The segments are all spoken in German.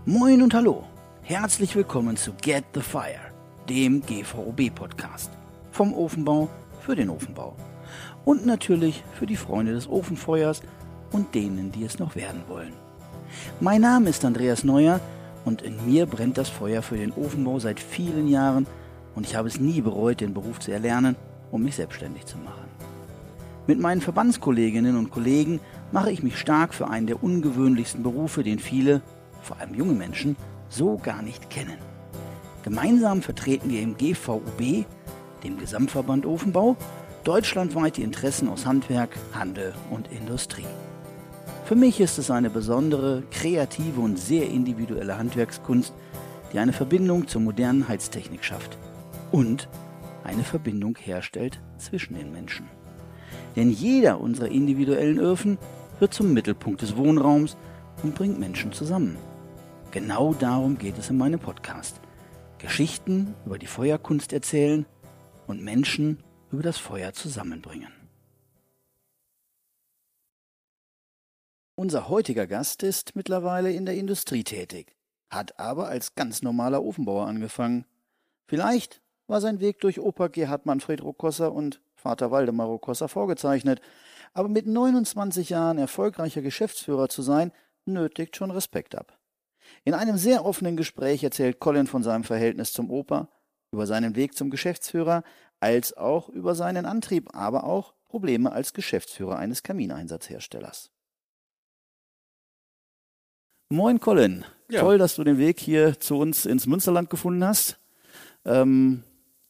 Moin und hallo, herzlich willkommen zu Get the Fire, dem GVOB-Podcast. Vom Ofenbau für den Ofenbau. Und natürlich für die Freunde des Ofenfeuers und denen, die es noch werden wollen. Mein Name ist Andreas Neuer und in mir brennt das Feuer für den Ofenbau seit vielen Jahren und ich habe es nie bereut, den Beruf zu erlernen, um mich selbstständig zu machen. Mit meinen Verbandskolleginnen und Kollegen mache ich mich stark für einen der ungewöhnlichsten Berufe, den viele, vor allem junge Menschen, so gar nicht kennen. Gemeinsam vertreten wir im GVOB, dem Gesamtverband Ofenbau, deutschlandweit die Interessen aus Handwerk, Handel und Industrie. Für mich ist es eine besondere, kreative und sehr individuelle Handwerkskunst, die eine Verbindung zur modernen Heiztechnik schafft und eine Verbindung herstellt zwischen den Menschen. Denn jeder unserer individuellen Öfen wird zum Mittelpunkt des Wohnraums und bringt Menschen zusammen. Genau darum geht es in meinem Podcast. Geschichten über die Feuerkunst erzählen und Menschen über das Feuer zusammenbringen. Unser heutiger Gast ist mittlerweile in der Industrie tätig, hat aber als ganz normaler Ofenbauer angefangen. Vielleicht war sein Weg durch Opa Gerhard Manfred Rokosser und Vater Waldemar Rokosser vorgezeichnet, aber mit 29 Jahren erfolgreicher Geschäftsführer zu sein, nötigt schon Respekt ab. In einem sehr offenen Gespräch erzählt Colin von seinem Verhältnis zum Opa, über seinen Weg zum Geschäftsführer, als auch über seinen Antrieb, aber auch Probleme als Geschäftsführer eines Kamineinsatzherstellers. Moin Colin, ja. Toll, dass du den Weg hier zu uns ins Münsterland gefunden hast. Schönen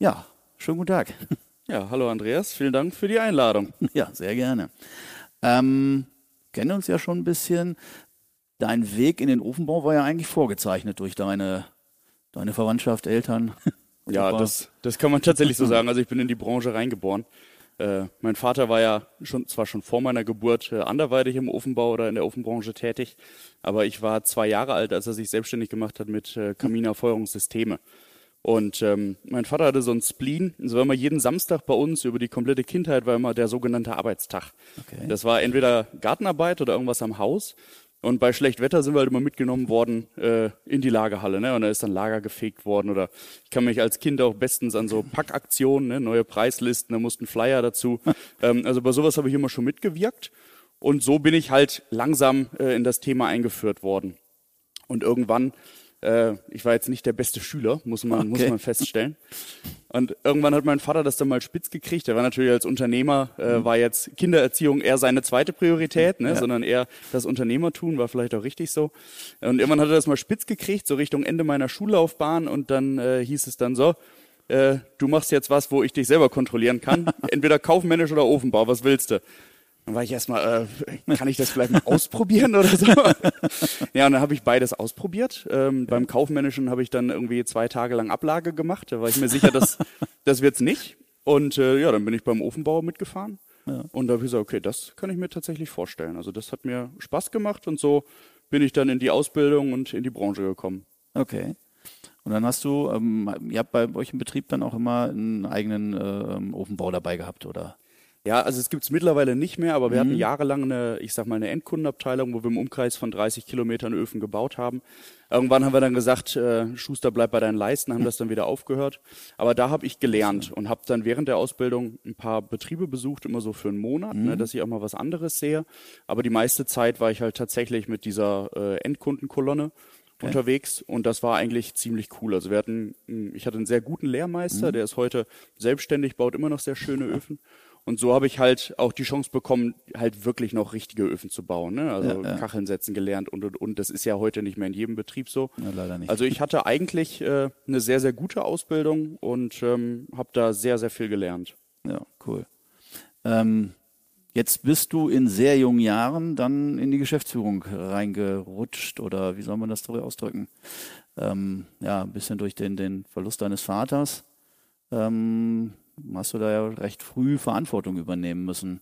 guten Tag. Ja, hallo Andreas, vielen Dank für die Einladung. Ja, sehr gerne. Kennen uns ja schon ein bisschen. Dein Weg in den Ofenbau war ja eigentlich vorgezeichnet durch deine Verwandtschaft, Eltern. Ja, das kann man tatsächlich so sagen. Also ich bin in die Branche reingeboren. Mein Vater war ja zwar schon vor meiner Geburt anderweitig im Ofenbau oder in der Ofenbranche tätig, aber ich war 2 Jahre alt, als er sich selbstständig gemacht hat mit Kaminfeuerungssysteme. Und mein Vater hatte so einen Spleen, so war immer jeden Samstag bei uns, über die komplette Kindheit war immer der sogenannte Arbeitstag. Okay. Das war entweder Gartenarbeit oder irgendwas am Haus. Und bei Schlechtwetter sind wir halt immer mitgenommen worden in die Lagerhalle, ne? Und da ist dann Lager gefegt worden. Oder ich kann mich als Kind auch bestens an so Packaktionen, ne? Neue Preislisten, da mussten Flyer dazu. Also bei sowas habe ich immer schon mitgewirkt. Und so bin ich halt langsam in das Thema eingeführt worden. Und irgendwann, ich war jetzt nicht der beste Schüler, muss man feststellen. Und irgendwann hat mein Vater das dann mal spitz gekriegt. Er war natürlich als Unternehmer, war jetzt Kindererziehung eher seine zweite Priorität, ne? Ja. Sondern eher das Unternehmertun, war vielleicht auch richtig so. Und irgendwann hat er das mal spitz gekriegt, so Richtung Ende meiner Schullaufbahn. Und dann hieß es dann so, du machst jetzt was, wo ich dich selber kontrollieren kann. Entweder kaufmännisch oder Ofenbau, was willst du? Dann war ich erstmal, kann ich das vielleicht mal ausprobieren oder so? Ja, und dann habe ich beides ausprobiert. Beim Kaufmännischen habe ich dann irgendwie 2 Tage lang Ablage gemacht. Da war ich mir sicher, das wird's nicht. Und dann bin ich beim Ofenbau mitgefahren. Ja. Und da habe ich gesagt, okay, das kann ich mir tatsächlich vorstellen. Also das hat mir Spaß gemacht und so bin ich dann in die Ausbildung und in die Branche gekommen. Okay. Und dann hast du, ihr habt bei euch im Betrieb dann auch immer einen eigenen Ofenbau dabei gehabt, oder? Ja, also es gibt's mittlerweile nicht mehr, aber wir hatten jahrelang eine Endkundenabteilung, wo wir im Umkreis von 30 Kilometern Öfen gebaut haben. Irgendwann haben wir dann gesagt, Schuster, bleib bei deinen Leisten, haben das dann wieder aufgehört. Aber da habe ich gelernt und habe dann während der Ausbildung ein paar Betriebe besucht, immer so für einen Monat, ne, dass ich auch mal was anderes sehe. Aber die meiste Zeit war ich halt tatsächlich mit dieser Endkundenkolonne unterwegs und das war eigentlich ziemlich cool. Also ich hatte einen sehr guten Lehrmeister, der ist heute selbstständig, baut immer noch sehr schöne Öfen. Und so habe ich halt auch die Chance bekommen, halt wirklich noch richtige Öfen zu bauen, ne? Also Kacheln setzen gelernt und. Das ist ja heute nicht mehr in jedem Betrieb so. Ja, leider nicht. Also ich hatte eigentlich eine sehr, sehr gute Ausbildung und habe da sehr, sehr viel gelernt. Ja, cool. Jetzt bist du in sehr jungen Jahren dann in die Geschäftsführung reingerutscht oder wie soll man das ausdrücken? Ein bisschen durch den Verlust deines Vaters. Hast du da ja recht früh Verantwortung übernehmen müssen.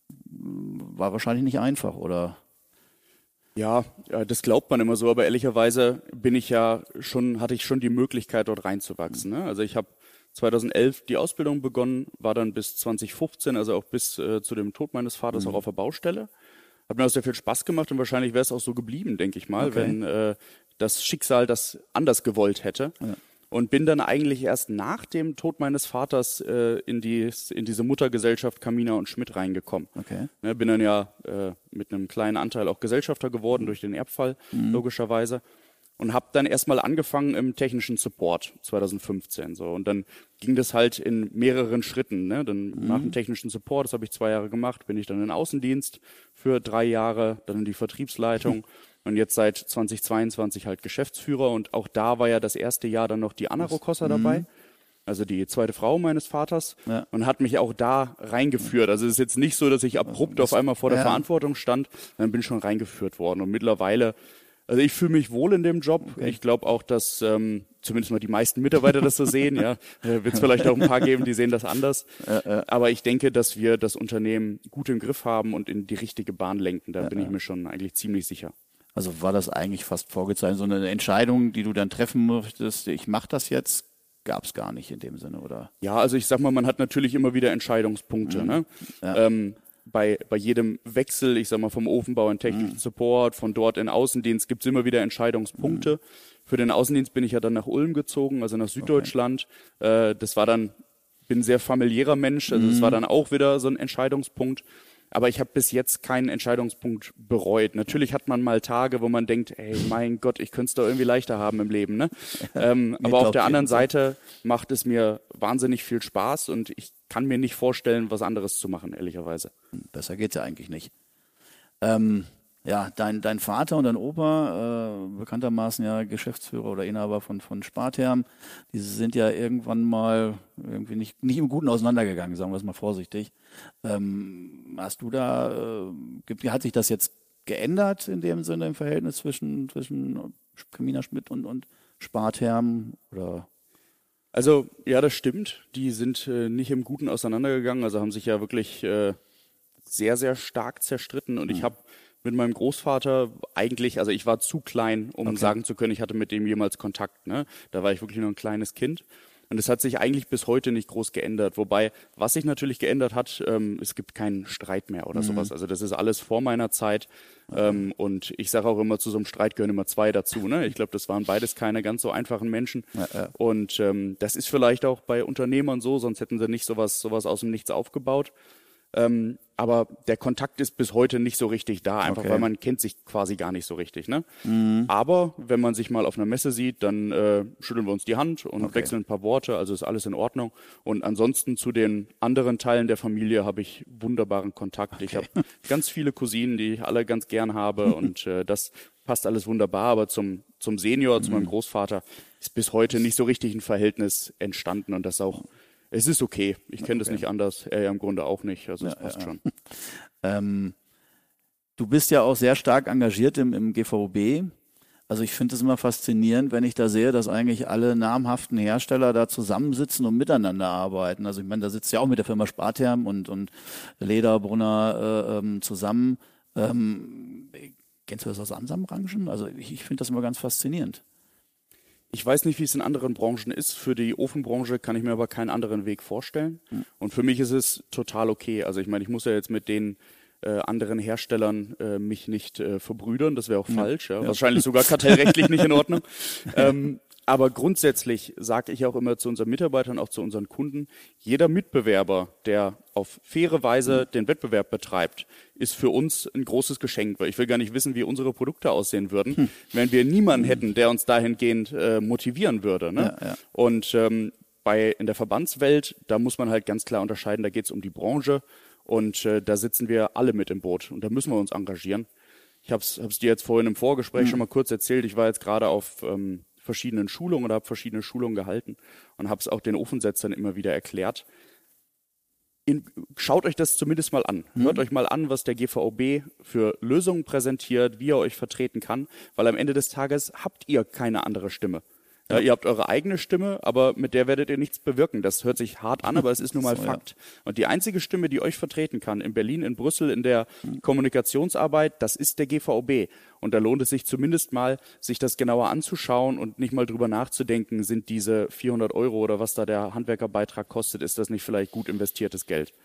War wahrscheinlich nicht einfach, oder? Ja, das glaubt man immer so, aber ehrlicherweise hatte ich schon die Möglichkeit, dort reinzuwachsen. Ne? Also ich habe 2011 die Ausbildung begonnen, war dann bis 2015, also auch bis zu dem Tod meines Vaters auch auf der Baustelle. Hat mir auch sehr viel Spaß gemacht und wahrscheinlich wäre es auch so geblieben, denke ich mal, wenn das Schicksal das anders gewollt hätte. Ja. Und bin dann eigentlich erst nach dem Tod meines Vaters in diese Muttergesellschaft Kaminer und Schmidt reingekommen. Okay. Bin dann ja mit einem kleinen Anteil auch Gesellschafter geworden durch den Erbfall, logischerweise. Und habe dann erstmal angefangen im technischen Support 2015. So. Und dann ging das halt in mehreren Schritten. Ne? Dann nach dem technischen Support, das habe ich 2 Jahre gemacht, bin ich dann in den Außendienst für 3 Jahre, dann in die Vertriebsleitung. Und jetzt seit 2022 halt Geschäftsführer. Und auch da war ja das erste Jahr dann noch die Anna Rokossa dabei. Also die zweite Frau meines Vaters. Ja. Und hat mich auch da reingeführt. Also es ist jetzt nicht so, dass ich abrupt auf einmal vor der Verantwortung stand. Dann bin ich schon reingeführt worden. Und mittlerweile, also ich fühle mich wohl in dem Job. Okay. Ich glaube auch, dass zumindest mal die meisten Mitarbeiter das so sehen. Ja, wird es vielleicht auch ein paar geben, die sehen das anders. Aber ich denke, dass wir das Unternehmen gut im Griff haben und in die richtige Bahn lenken. Da bin ich mir schon eigentlich ziemlich sicher. Also war das eigentlich fast vorgezeichnet, so eine Entscheidung, die du dann treffen möchtest, ich mache das jetzt, gab es gar nicht in dem Sinne, oder? Ja, also ich sag mal, man hat natürlich immer wieder Entscheidungspunkte. Ne? Ja. Bei jedem Wechsel, ich sag mal vom Ofenbau in technischen Support, von dort in Außendienst, gibt's immer wieder Entscheidungspunkte. Für den Außendienst bin ich ja dann nach Ulm gezogen, also nach Süddeutschland. Das war dann, bin ein sehr familiärer Mensch, also das war dann auch wieder so ein Entscheidungspunkt. Aber ich habe bis jetzt keinen Entscheidungspunkt bereut. Natürlich hat man mal Tage, wo man denkt, ey, mein Gott, ich könnte es doch irgendwie leichter haben im Leben. Ne? Aber auf der anderen Seite macht es mir wahnsinnig viel Spaß und ich kann mir nicht vorstellen, was anderes zu machen, ehrlicherweise. Besser geht's ja eigentlich nicht. Ja, dein Vater und dein Opa, bekanntermaßen ja Geschäftsführer oder Inhaber von Spartherm, die sind ja irgendwann mal irgendwie nicht im Guten auseinandergegangen, sagen wir es mal vorsichtig. Hast du da, hat sich das jetzt geändert in dem Sinne im Verhältnis zwischen Kaminer Schmidt und Spartherm oder? Also ja, das stimmt. Die sind nicht im Guten auseinandergegangen, also haben sich ja wirklich sehr, sehr stark zerstritten und ich habe mit meinem Großvater eigentlich, also ich war zu klein, um sagen zu können, ich hatte mit dem jemals Kontakt. Ne? Da war ich wirklich noch ein kleines Kind. Und es hat sich eigentlich bis heute nicht groß geändert. Wobei, was sich natürlich geändert hat, es gibt keinen Streit mehr oder sowas. Also das ist alles vor meiner Zeit. Und ich sage auch immer, zu so einem Streit gehören immer 2 dazu. Ne? Ich glaube, das waren beides keine ganz so einfachen Menschen. Und das ist vielleicht auch bei Unternehmern so, sonst hätten sie nicht sowas aus dem Nichts aufgebaut. Aber der Kontakt ist bis heute nicht so richtig da, einfach weil man kennt sich quasi gar nicht so richtig. Ne? Aber wenn man sich mal auf einer Messe sieht, dann schütteln wir uns die Hand und wechseln ein paar Worte, also ist alles in Ordnung. Und ansonsten zu den anderen Teilen der Familie habe ich wunderbaren Kontakt. Ich habe ganz viele Cousinen, die ich alle ganz gern habe und das passt alles wunderbar. Aber zum Senior, zu meinem Großvater, ist bis heute nicht so richtig ein Verhältnis entstanden und das auch. Es ist okay. Ich kenne das nicht anders. Er ja im Grunde auch nicht. Also es passt schon. Du bist ja auch sehr stark engagiert im GVB. Also ich finde es immer faszinierend, wenn ich da sehe, dass eigentlich alle namhaften Hersteller da zusammensitzen und miteinander arbeiten. Also ich meine, da sitzt ja auch mit der Firma Spartherm und Lederbrunner zusammen. Kennst du das aus anderen Branchen? Also ich finde das immer ganz faszinierend. Ich weiß nicht, wie es in anderen Branchen ist. Für die Ofenbranche kann ich mir aber keinen anderen Weg vorstellen. Und für mich ist es total okay. Also ich meine, ich muss ja jetzt mit den anderen Herstellern mich nicht verbrüdern. Das wäre auch falsch. Ja. Wahrscheinlich sogar kartellrechtlich nicht in Ordnung. Aber grundsätzlich sage ich auch immer zu unseren Mitarbeitern, auch zu unseren Kunden, jeder Mitbewerber, der auf faire Weise den Wettbewerb betreibt, ist für uns ein großes Geschenk. Weil ich will gar nicht wissen, wie unsere Produkte aussehen würden, wenn wir niemanden hätten, der uns dahingehend motivieren würde. Ne? Ja. Und in der Verbandswelt, da muss man halt ganz klar unterscheiden, da geht es um die Branche und da sitzen wir alle mit im Boot und da müssen wir uns engagieren. Ich hab's dir jetzt vorhin im Vorgespräch schon mal kurz erzählt, ich war jetzt gerade auf verschiedenen Schulungen oder habe verschiedene Schulungen gehalten und habe es auch den Ofensetzern immer wieder erklärt. Schaut euch das zumindest mal an. Hört euch mal an, was der GVOB für Lösungen präsentiert, wie er euch vertreten kann, weil am Ende des Tages habt ihr keine andere Stimme. Ja, ihr habt eure eigene Stimme, aber mit der werdet ihr nichts bewirken. Das hört sich hart an, aber es ist nun mal Fakt. Und die einzige Stimme, die euch vertreten kann, in Berlin, in Brüssel, in der Kommunikationsarbeit, das ist der GVOB. Und da lohnt es sich zumindest mal, sich das genauer anzuschauen und nicht mal drüber nachzudenken, sind diese 400 € oder was da der Handwerkerbeitrag kostet, ist das nicht vielleicht gut investiertes Geld?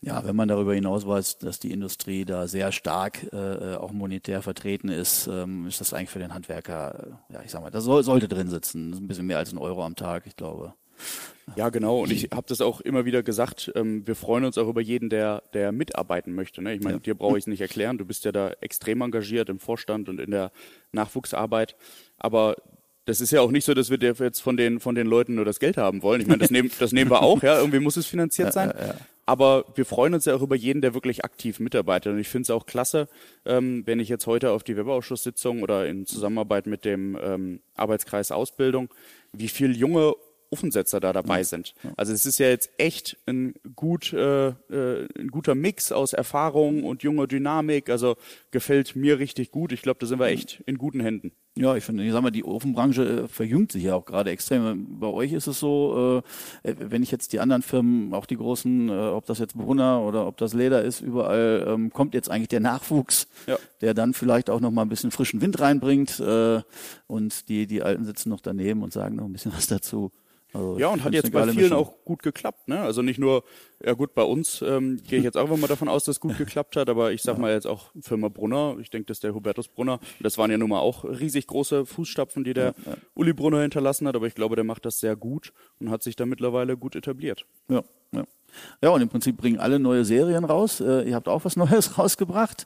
Ja, wenn man darüber hinaus weiß, dass die Industrie da sehr stark auch monetär vertreten ist, ist das eigentlich für den Handwerker, ja, ich sag mal, das sollte drin sitzen. Das ist ein bisschen mehr als €1 am Tag, ich glaube. Ja, genau. Und ich habe das auch immer wieder gesagt, wir freuen uns auch über jeden, der mitarbeiten möchte. Ne? Ich meine, dir brauche ich es nicht erklären. Du bist ja da extrem engagiert im Vorstand und in der Nachwuchsarbeit. Aber das ist ja auch nicht so, dass wir jetzt von den Leuten nur das Geld haben wollen. Ich meine, das nehmen wir auch. Ja, irgendwie muss es finanziert sein. Aber wir freuen uns ja auch über jeden, der wirklich aktiv mitarbeitet. Und ich finde es auch klasse, wenn ich jetzt heute auf die Weberausschusssitzung oder in Zusammenarbeit mit dem Arbeitskreis Ausbildung, wie viel junge Ofensetzer da dabei sind. Also es ist ja jetzt echt ein guter Mix aus Erfahrung und junger Dynamik. Also gefällt mir richtig gut. Ich glaube, da sind wir echt in guten Händen. Ja, ich sag mal, die Ofenbranche verjüngt sich ja auch gerade extrem. Bei euch ist es so, wenn ich jetzt die anderen Firmen, auch die großen, ob das jetzt Brunner oder ob das Leder ist, überall kommt jetzt eigentlich der Nachwuchs, der dann vielleicht auch noch mal ein bisschen frischen Wind reinbringt, und die Alten sitzen noch daneben und sagen noch ein bisschen was dazu. Also ja, und hat jetzt bei vielen auch gut geklappt, ne? Also nicht nur, ja gut, bei uns gehe ich jetzt auch mal davon aus, dass es gut geklappt hat, aber ich sag mal jetzt auch Firma Brunner, ich denke, das ist der Hubertus Brunner, das waren ja nun mal auch riesig große Fußstapfen, die der Uli Brunner hinterlassen hat, aber ich glaube, der macht das sehr gut und hat sich da mittlerweile gut etabliert. Ja. Ja, und im Prinzip bringen alle neue Serien raus. Ihr habt auch was Neues rausgebracht.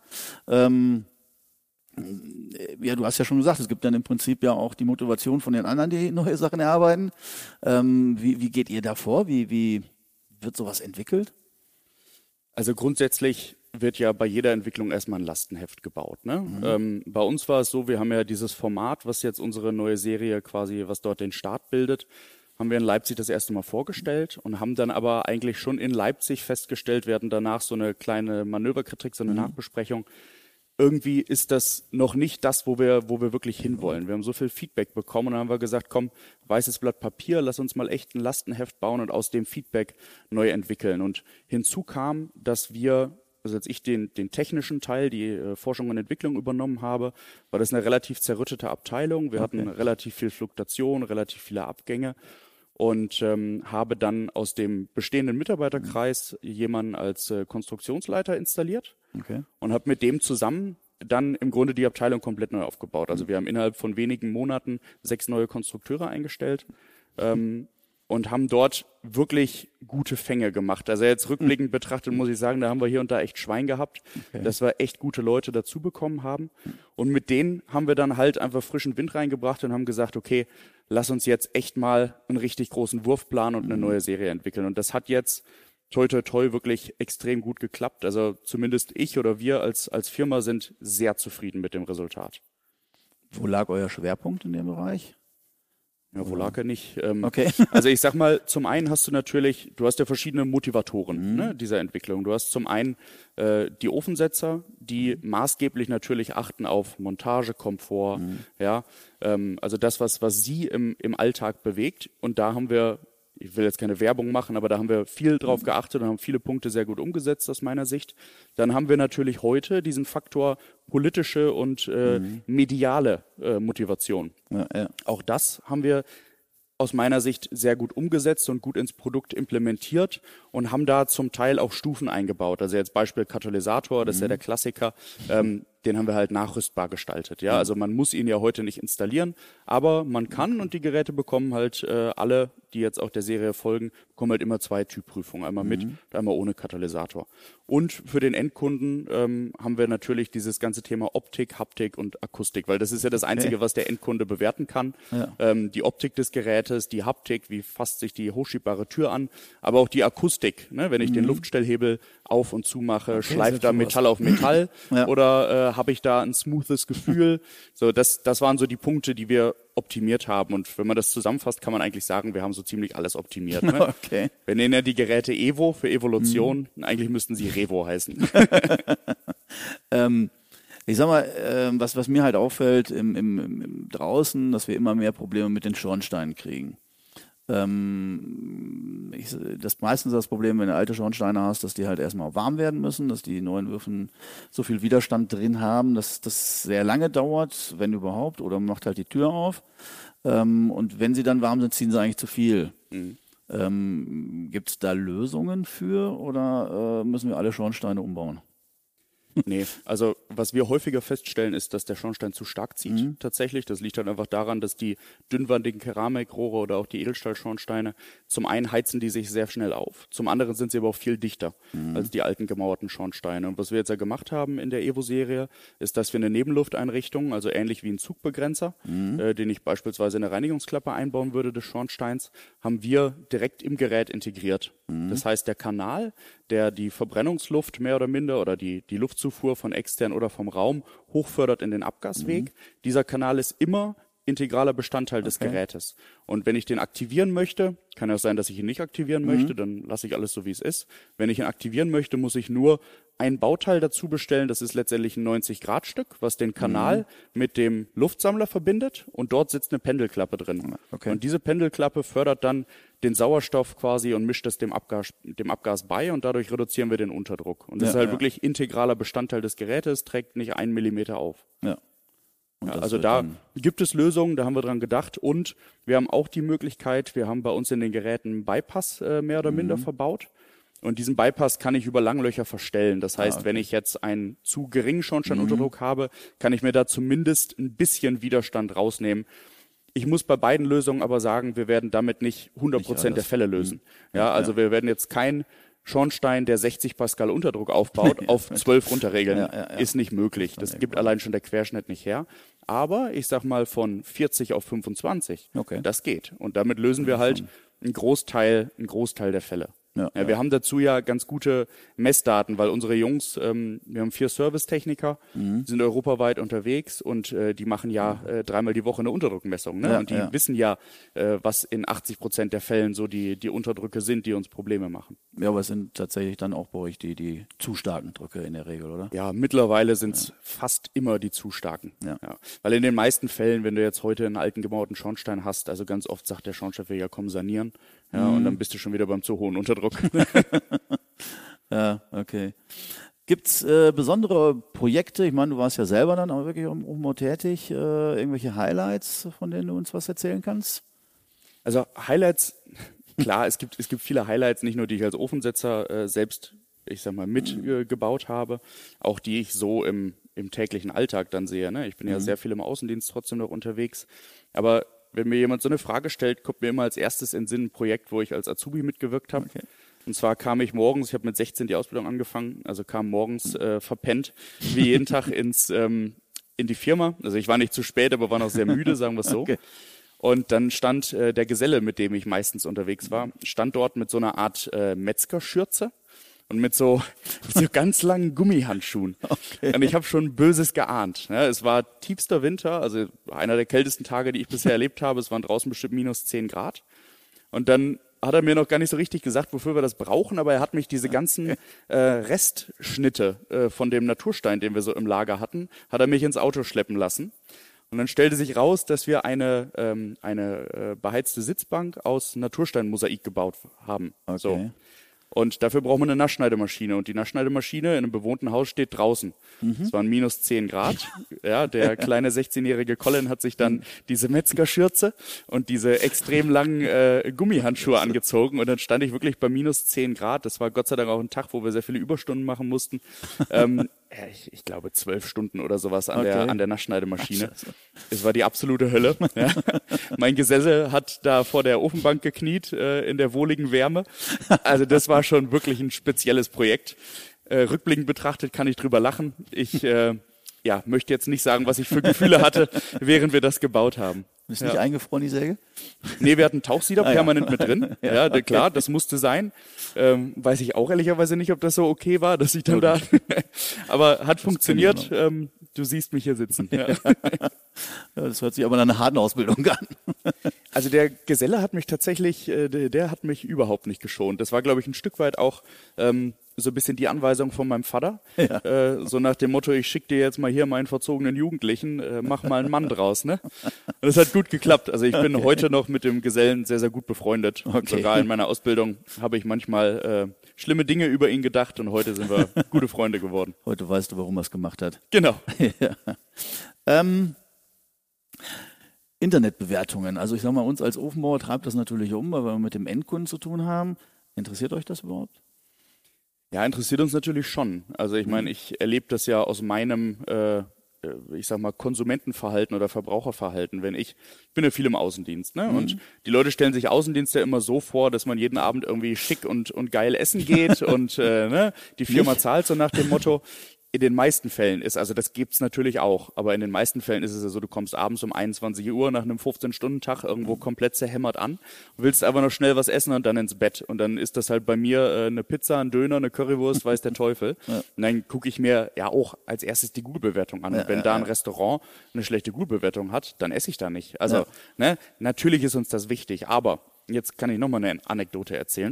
Ja, du hast ja schon gesagt, es gibt dann im Prinzip ja auch die Motivation von den anderen, die neue Sachen erarbeiten. Wie geht ihr da vor? Wie wird sowas entwickelt? Also grundsätzlich wird ja bei jeder Entwicklung erstmal ein Lastenheft gebaut. Ne? Bei uns war es so, wir haben ja dieses Format, was jetzt unsere neue Serie quasi, was dort den Start bildet, haben wir in Leipzig das erste Mal vorgestellt und haben dann aber eigentlich schon in Leipzig festgestellt, wir hatten danach so eine kleine Manöverkritik, so eine Nachbesprechung. Irgendwie ist das noch nicht das, wo wir wirklich hinwollen. Wir haben so viel Feedback bekommen und dann haben wir gesagt, komm, weißes Blatt Papier, lass uns mal echt ein Lastenheft bauen und aus dem Feedback neu entwickeln. Und hinzu kam, dass wir, also als ich den technischen Teil, die Forschung und Entwicklung übernommen habe, war das eine relativ zerrüttete Abteilung. Wir hatten relativ viel Fluktuation, relativ viele Abgänge. Und habe dann aus dem bestehenden Mitarbeiterkreis jemanden als Konstruktionsleiter installiert und habe mit dem zusammen dann im Grunde die Abteilung komplett neu aufgebaut. Also wir haben innerhalb von wenigen Monaten 6 neue Konstrukteure eingestellt und haben dort wirklich gute Fänge gemacht. Also jetzt rückblickend betrachtet muss ich sagen, da haben wir hier und da echt Schwein gehabt, dass wir echt gute Leute dazu bekommen haben. Und mit denen haben wir dann halt einfach frischen Wind reingebracht und haben gesagt, okay, lass uns jetzt echt mal einen richtig großen Wurfplan und eine neue Serie entwickeln. Und das hat jetzt toi toi toi wirklich extrem gut geklappt. Also zumindest ich oder wir als Firma sind sehr zufrieden mit dem Resultat. Wo lag euer Schwerpunkt in dem Bereich? Ja, wo lag er nicht? Okay. Also ich sag mal, zum einen hast du hast ja verschiedene Motivatoren dieser Entwicklung. Du hast zum einen die Ofensetzer, die maßgeblich natürlich achten auf Montage, Komfort, also das, was sie im Alltag bewegt. Und da haben wir, ich will jetzt keine Werbung machen, aber da haben wir viel drauf geachtet und haben viele Punkte sehr gut umgesetzt aus meiner Sicht. Dann haben wir natürlich heute diesen Faktor politische und mediale Motivation. Ja. Auch das haben wir aus meiner Sicht sehr gut umgesetzt und gut ins Produkt implementiert und haben da zum Teil auch Stufen eingebaut. Also jetzt Beispiel Katalysator, das ist ja der Klassiker, den haben wir halt nachrüstbar gestaltet. Ja, also man muss ihn ja heute nicht installieren, aber man kann und die Geräte bekommen halt alle, die jetzt auch der Serie folgen, bekommen halt immer 2 Typprüfungen, einmal mit und einmal ohne Katalysator. Und für den Endkunden haben wir natürlich dieses ganze Thema Optik, Haptik und Akustik, weil das ist ja das Einzige, was der Endkunde bewerten kann. Ja. Die Optik des Gerätes, die Haptik, wie fasst sich die hochschiebbare Tür an, aber auch die Akustik, ne? Wenn ich den Luftstellhebel auf und zu mache, schleift da Metall auf Metall oder habe ich da ein smoothes Gefühl? So, das waren so die Punkte, die wir optimiert haben. Und wenn man das zusammenfasst, kann man eigentlich sagen, wir haben so ziemlich alles optimiert. Ne? Okay. Wir nennen ja die Geräte Evo für Evolution. Eigentlich müssten sie Revo heißen. Ich sag mal, was mir halt auffällt im draußen, dass wir immer mehr Probleme mit den Schornsteinen kriegen. Das meistens das Problem, wenn du alte Schornsteine hast, dass die halt erstmal warm werden müssen, dass die neuen Würfen so viel Widerstand drin haben, dass das sehr lange dauert, wenn überhaupt, oder man macht halt die Tür auf. Und wenn sie dann warm sind, ziehen sie eigentlich zu viel. Gibt es da Lösungen für oder müssen wir alle Schornsteine umbauen? Nee, also was wir häufiger feststellen, ist, dass der Schornstein zu stark zieht. Tatsächlich. Das liegt halt einfach daran, dass die dünnwandigen Keramikrohre oder auch die Edelstahlschornsteine, zum einen heizen die sich sehr schnell auf, zum anderen sind sie aber auch viel dichter als die alten gemauerten Schornsteine. Und was wir jetzt ja gemacht haben in der Evo-Serie, ist, dass wir eine Nebenlufteinrichtung, also ähnlich wie ein Zugbegrenzer, den ich beispielsweise in eine Reinigungsklappe einbauen würde des Schornsteins, haben wir direkt im Gerät integriert. Das heißt, der Kanal, der die Verbrennungsluft mehr oder minder oder die Luftzufuhr von extern oder vom Raum hochfördert in den Abgasweg. Dieser Kanal ist immer integraler Bestandteil des Gerätes. Und wenn ich den aktivieren möchte, kann ja auch sein, dass ich ihn nicht aktivieren möchte, dann lasse ich alles so, wie es ist. Wenn ich ihn aktivieren möchte, muss ich nur ein Bauteil dazu bestellen, das ist letztendlich ein 90-Grad-Stück, was den Kanal mit dem Luftsammler verbindet und dort sitzt eine Pendelklappe drin. Okay. Und diese Pendelklappe fördert dann den Sauerstoff quasi und mischt es dem Abgas bei und dadurch reduzieren wir den Unterdruck. Und das ist halt wirklich integraler Bestandteil des Gerätes, trägt nicht 1 Millimeter auf. Ja. Ja, also da gibt es Lösungen, da haben wir dran gedacht und wir haben auch die Möglichkeit, wir haben bei uns in den Geräten einen Bypass mehr oder minder verbaut und diesen Bypass kann ich über Langlöcher verstellen. Das heißt, wenn ich jetzt einen zu geringen Schornsteinunterdruck habe, kann ich mir da zumindest ein bisschen Widerstand rausnehmen. Ich muss bei beiden Lösungen aber sagen, wir werden damit nicht 100% der Fälle lösen. Ja, also wir werden jetzt kein Schornstein, der 60 Pascal Unterdruck aufbaut, auf 12 runterregeln, ist nicht möglich. Das gibt allein schon der Querschnitt nicht her. Aber ich sag mal von 40 auf 25, das geht. Und damit lösen wir halt einen Großteil der Fälle. Ja, wir haben dazu ja ganz gute Messdaten, weil unsere Jungs, wir haben 4 Servicetechniker, sind europaweit unterwegs und die machen ja 3-mal die Woche eine Unterdruckmessung. Ne? Und die wissen ja, was in 80% der Fällen so die Unterdrücke sind, die uns Probleme machen. Ja, aber es sind tatsächlich dann auch bei euch die zu starken Drücke in der Regel, oder? Ja, mittlerweile sind es fast immer die zu starken. Ja. Weil in den meisten Fällen, wenn du jetzt heute einen alten gemauerten Schornstein hast, also ganz oft sagt der Schornsteinfeger, komm sanieren. Ja, und dann bist du schon wieder beim zu hohen Unterdruck. Ja, okay. Gibt's besondere Projekte? Ich meine, du warst ja selber dann auch wirklich im Aufbau tätig. Irgendwelche Highlights, von denen du uns was erzählen kannst? Also Highlights, klar, es gibt viele Highlights, nicht nur die ich als Ofensetzer selbst, ich sag mal, mitgebaut habe, auch die ich so im täglichen Alltag dann sehe. Ne? Ich bin ja sehr viel im Außendienst trotzdem noch unterwegs. Aber wenn mir jemand so eine Frage stellt, kommt mir immer als erstes in den Sinn ein Projekt, wo ich als Azubi mitgewirkt habe. Okay. Und zwar kam ich morgens, ich habe mit 16 die Ausbildung angefangen, also kam morgens verpennt, wie jeden Tag in die Firma. Also ich war nicht zu spät, aber war noch sehr müde, sagen wir es so. Okay. Und dann stand der Geselle, mit dem ich meistens unterwegs war, stand dort mit so einer Art Metzgerschürze und mit so ganz langen Gummihandschuhen. Okay. Und ich habe schon Böses geahnt. Ja, es war tiefster Winter, also einer der kältesten Tage, die ich bisher erlebt habe. Es waren draußen bestimmt minus 10 Grad. Und dann hat er mir noch gar nicht so richtig gesagt, wofür wir das brauchen, aber er hat mich diese ganzen Restschnitte von dem Naturstein, den wir so im Lager hatten, hat er mich ins Auto schleppen lassen. Und dann stellte sich raus, dass wir eine beheizte Sitzbank aus Natursteinmosaik gebaut haben. Okay. So. Und dafür braucht man eine Nassschneidemaschine. Und die Nassschneidemaschine in einem bewohnten Haus steht draußen. Es waren minus 10 Grad. Ja, der kleine 16-jährige Colin hat sich dann diese Metzgerschürze und diese extrem langen Gummihandschuhe angezogen. Und dann stand ich wirklich bei minus 10 Grad. Das war Gott sei Dank auch ein Tag, wo wir sehr viele Überstunden machen mussten. Ich glaube 12 Stunden oder sowas an der Nassschneidemaschine. Es war die absolute Hölle. Ja. Mein Geselle hat da vor der Ofenbank gekniet in der wohligen Wärme. Also das war schon wirklich ein spezielles Projekt. Rückblickend betrachtet kann ich drüber lachen. Ich möchte jetzt nicht sagen, was ich für Gefühle hatte, während wir das gebaut haben. Ist nicht eingefroren, die Säge? Nee, wir hatten Tauchsieder permanent mit drin. Ja, klar, das musste sein. Weiß ich auch ehrlicherweise nicht, ob das so okay war, dass ich dann da... Aber hat funktioniert. Du siehst mich hier sitzen. Ja. Ja, das hört sich aber nach einer harten Ausbildung an. Also der Geselle hat mich tatsächlich, der hat mich überhaupt nicht geschont. Das war, glaube ich, ein Stück weit auch so ein bisschen die Anweisung von meinem Vater. Ja. So nach dem Motto, ich schicke dir jetzt mal hier meinen verzogenen Jugendlichen, mach mal einen Mann draus. Ne? Und das hat gut geklappt. Also ich bin heute noch mit dem Gesellen sehr, sehr gut befreundet. Und sogar in meiner Ausbildung habe ich manchmal schlimme Dinge über ihn gedacht und heute sind wir gute Freunde geworden. Heute weißt du, warum er es gemacht hat. Genau. Ja. Internetbewertungen. Also ich sag mal, uns als Ofenbauer treibt das natürlich um, weil wir mit dem Endkunden zu tun haben. Interessiert euch das überhaupt? Ja, interessiert uns natürlich schon. Also ich meine, ich erlebe das ja aus meinem, ich sag mal, Konsumentenverhalten oder Verbraucherverhalten. Ich bin ja viel im Außendienst, ne? Und die Leute stellen sich Außendienst ja immer so vor, dass man jeden Abend irgendwie schick und geil essen geht und ne? Die Firma zahlt so nach dem Motto. In den meisten Fällen also das gibt's natürlich auch, aber in den meisten Fällen ist es ja so, du kommst abends um 21 Uhr nach einem 15-Stunden-Tag irgendwo komplett zerhämmert an, willst einfach noch schnell was essen und dann ins Bett. Und dann ist das halt bei mir eine Pizza, ein Döner, eine Currywurst, weiß der Teufel. Ja. Und dann gucke ich mir ja auch als erstes die Google-Bewertung an. Und wenn da ein Restaurant eine schlechte Google-Bewertung hat, dann esse ich da nicht. Also ne, natürlich ist uns das wichtig, aber jetzt kann ich nochmal eine Anekdote erzählen.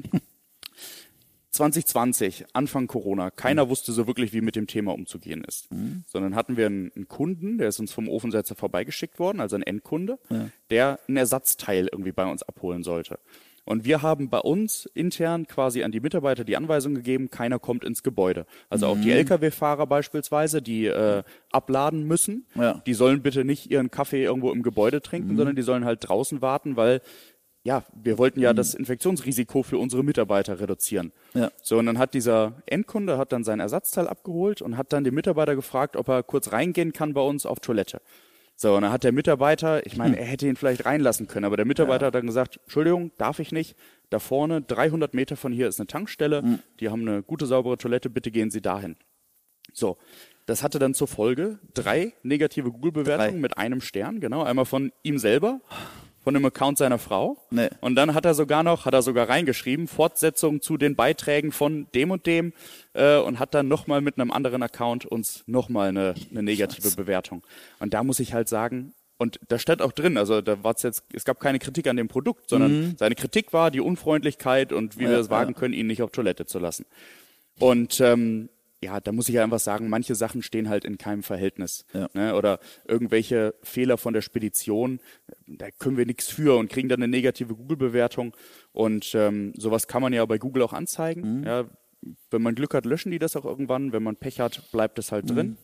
2020, Anfang Corona, keiner wusste so wirklich, wie mit dem Thema umzugehen ist. Sondern hatten wir einen Kunden, der ist uns vom Ofensetzer vorbeigeschickt worden, also ein Endkunde, der ein Ersatzteil irgendwie bei uns abholen sollte. Und wir haben bei uns intern quasi an die Mitarbeiter die Anweisung gegeben, keiner kommt ins Gebäude. Also auch die Lkw-Fahrer beispielsweise, die abladen müssen, die sollen bitte nicht ihren Kaffee irgendwo im Gebäude trinken, sondern die sollen halt draußen warten, weil ja, wir wollten ja das Infektionsrisiko für unsere Mitarbeiter reduzieren. Ja. So, und dann hat dieser Endkunde dann sein Ersatzteil abgeholt und hat dann den Mitarbeiter gefragt, ob er kurz reingehen kann bei uns auf Toilette. So, und dann hat der Mitarbeiter, ich meine, er hätte ihn vielleicht reinlassen können, aber der Mitarbeiter hat dann gesagt, Entschuldigung, darf ich nicht. Da vorne, 300 Meter von hier ist eine Tankstelle, die haben eine gute, saubere Toilette, bitte gehen Sie dahin. So, das hatte dann zur Folge 3 negative Google-Bewertungen mit einem Stern, genau, einmal von ihm selber, von dem Account seiner Frau. Nee. Und dann hat er sogar reingeschrieben, Fortsetzung zu den Beiträgen von dem und dem und hat dann nochmal mit einem anderen Account uns nochmal eine negative Bewertung. Und da muss ich halt sagen, und da stand auch drin, also es gab keine Kritik an dem Produkt, sondern seine Kritik war die Unfreundlichkeit und wie wir es wagen können, ihn nicht auf Toilette zu lassen. Und ja, da muss ich ja einfach sagen, manche Sachen stehen halt in keinem Verhältnis. Ja. Ne? Oder irgendwelche Fehler von der Spedition, da können wir nichts für und kriegen dann eine negative Google-Bewertung. Und sowas kann man ja bei Google auch anzeigen. Ja, wenn man Glück hat, löschen die das auch irgendwann. Wenn man Pech hat, bleibt es halt drin.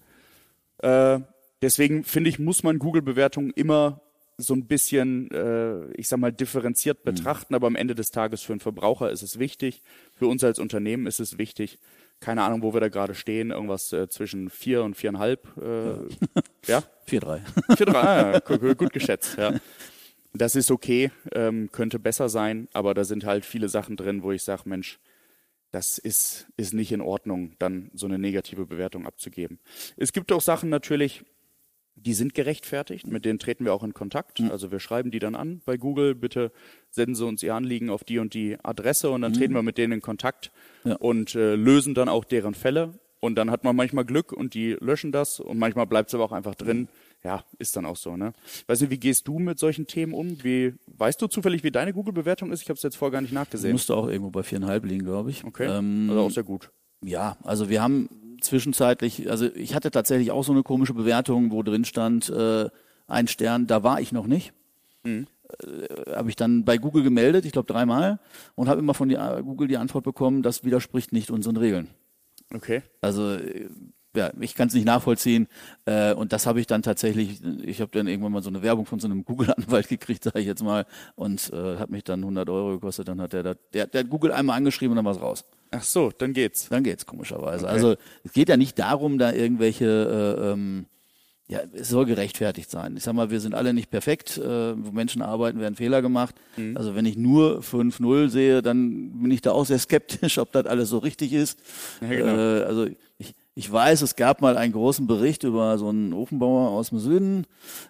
Deswegen finde ich, muss man Google-Bewertungen immer so ein bisschen, ich sag mal, differenziert betrachten. Aber am Ende des Tages für einen Verbraucher ist es wichtig. Für uns als Unternehmen ist es wichtig. Keine Ahnung, wo wir da gerade stehen. Irgendwas zwischen 4 und 4,5. Ja? 4,3. 4,3, gut geschätzt. Ja. Das ist okay, könnte besser sein, aber da sind halt viele Sachen drin, wo ich sage, Mensch, das ist nicht in Ordnung, dann so eine negative Bewertung abzugeben. Es gibt auch Sachen natürlich, die sind gerechtfertigt, mit denen treten wir auch in Kontakt. Also wir schreiben die dann an bei Google, bitte senden Sie uns Ihr Anliegen auf die und die Adresse und dann treten wir mit denen in Kontakt und lösen dann auch deren Fälle. Und dann hat man manchmal Glück und die löschen das und manchmal bleibt es aber auch einfach drin. Ja, ist dann auch so, ne? Weißt du, wie gehst du mit solchen Themen um? Weißt du zufällig, wie deine Google-Bewertung ist? Ich habe es jetzt vorher gar nicht nachgesehen. Musste auch irgendwo bei 4,5 liegen, glaube ich. Okay, also auch sehr gut. Ja, also wir haben zwischenzeitlich, also ich hatte tatsächlich auch so eine komische Bewertung, wo drin stand, 1 Stern, da war ich noch nicht. Habe ich dann bei Google gemeldet, ich glaube 3-mal, und habe immer von Google die Antwort bekommen, das widerspricht nicht unseren Regeln. Okay. Also ja, ich kann es nicht nachvollziehen und das habe ich dann tatsächlich, ich habe dann irgendwann mal so eine Werbung von so einem Google-Anwalt gekriegt, sage ich jetzt mal, und hat mich dann 100 Euro gekostet, dann hat der hat Google einmal angeschrieben und dann war es raus. Ach so, dann geht's. Dann geht's, komischerweise. Okay. Also es geht ja nicht darum, da irgendwelche, ja, es soll gerechtfertigt sein. Ich sag mal, wir sind alle nicht perfekt, wo Menschen arbeiten, werden Fehler gemacht. Also wenn ich nur 5,0 sehe, dann bin ich da auch sehr skeptisch, ob das alles so richtig ist. Ja, genau. Also ich weiß, es gab mal einen großen Bericht über so einen Ofenbauer aus dem Süden,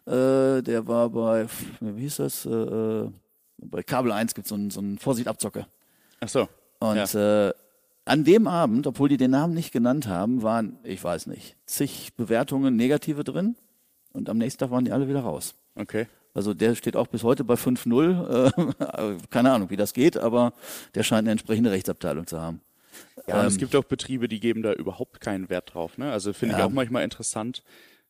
der war bei, wie hieß das, bei Kabel 1 gibt es so einen Vorsichtabzocke. Ach so. Und an dem Abend, obwohl die den Namen nicht genannt haben, waren, ich weiß nicht, zig Bewertungen, negative drin und am nächsten Tag waren die alle wieder raus. Okay. Also der steht auch bis heute bei 5,0, keine Ahnung, wie das geht, aber der scheint eine entsprechende Rechtsabteilung zu haben. Ja, es gibt auch Betriebe, die geben da überhaupt keinen Wert drauf. Ne? Also finde ich auch manchmal interessant.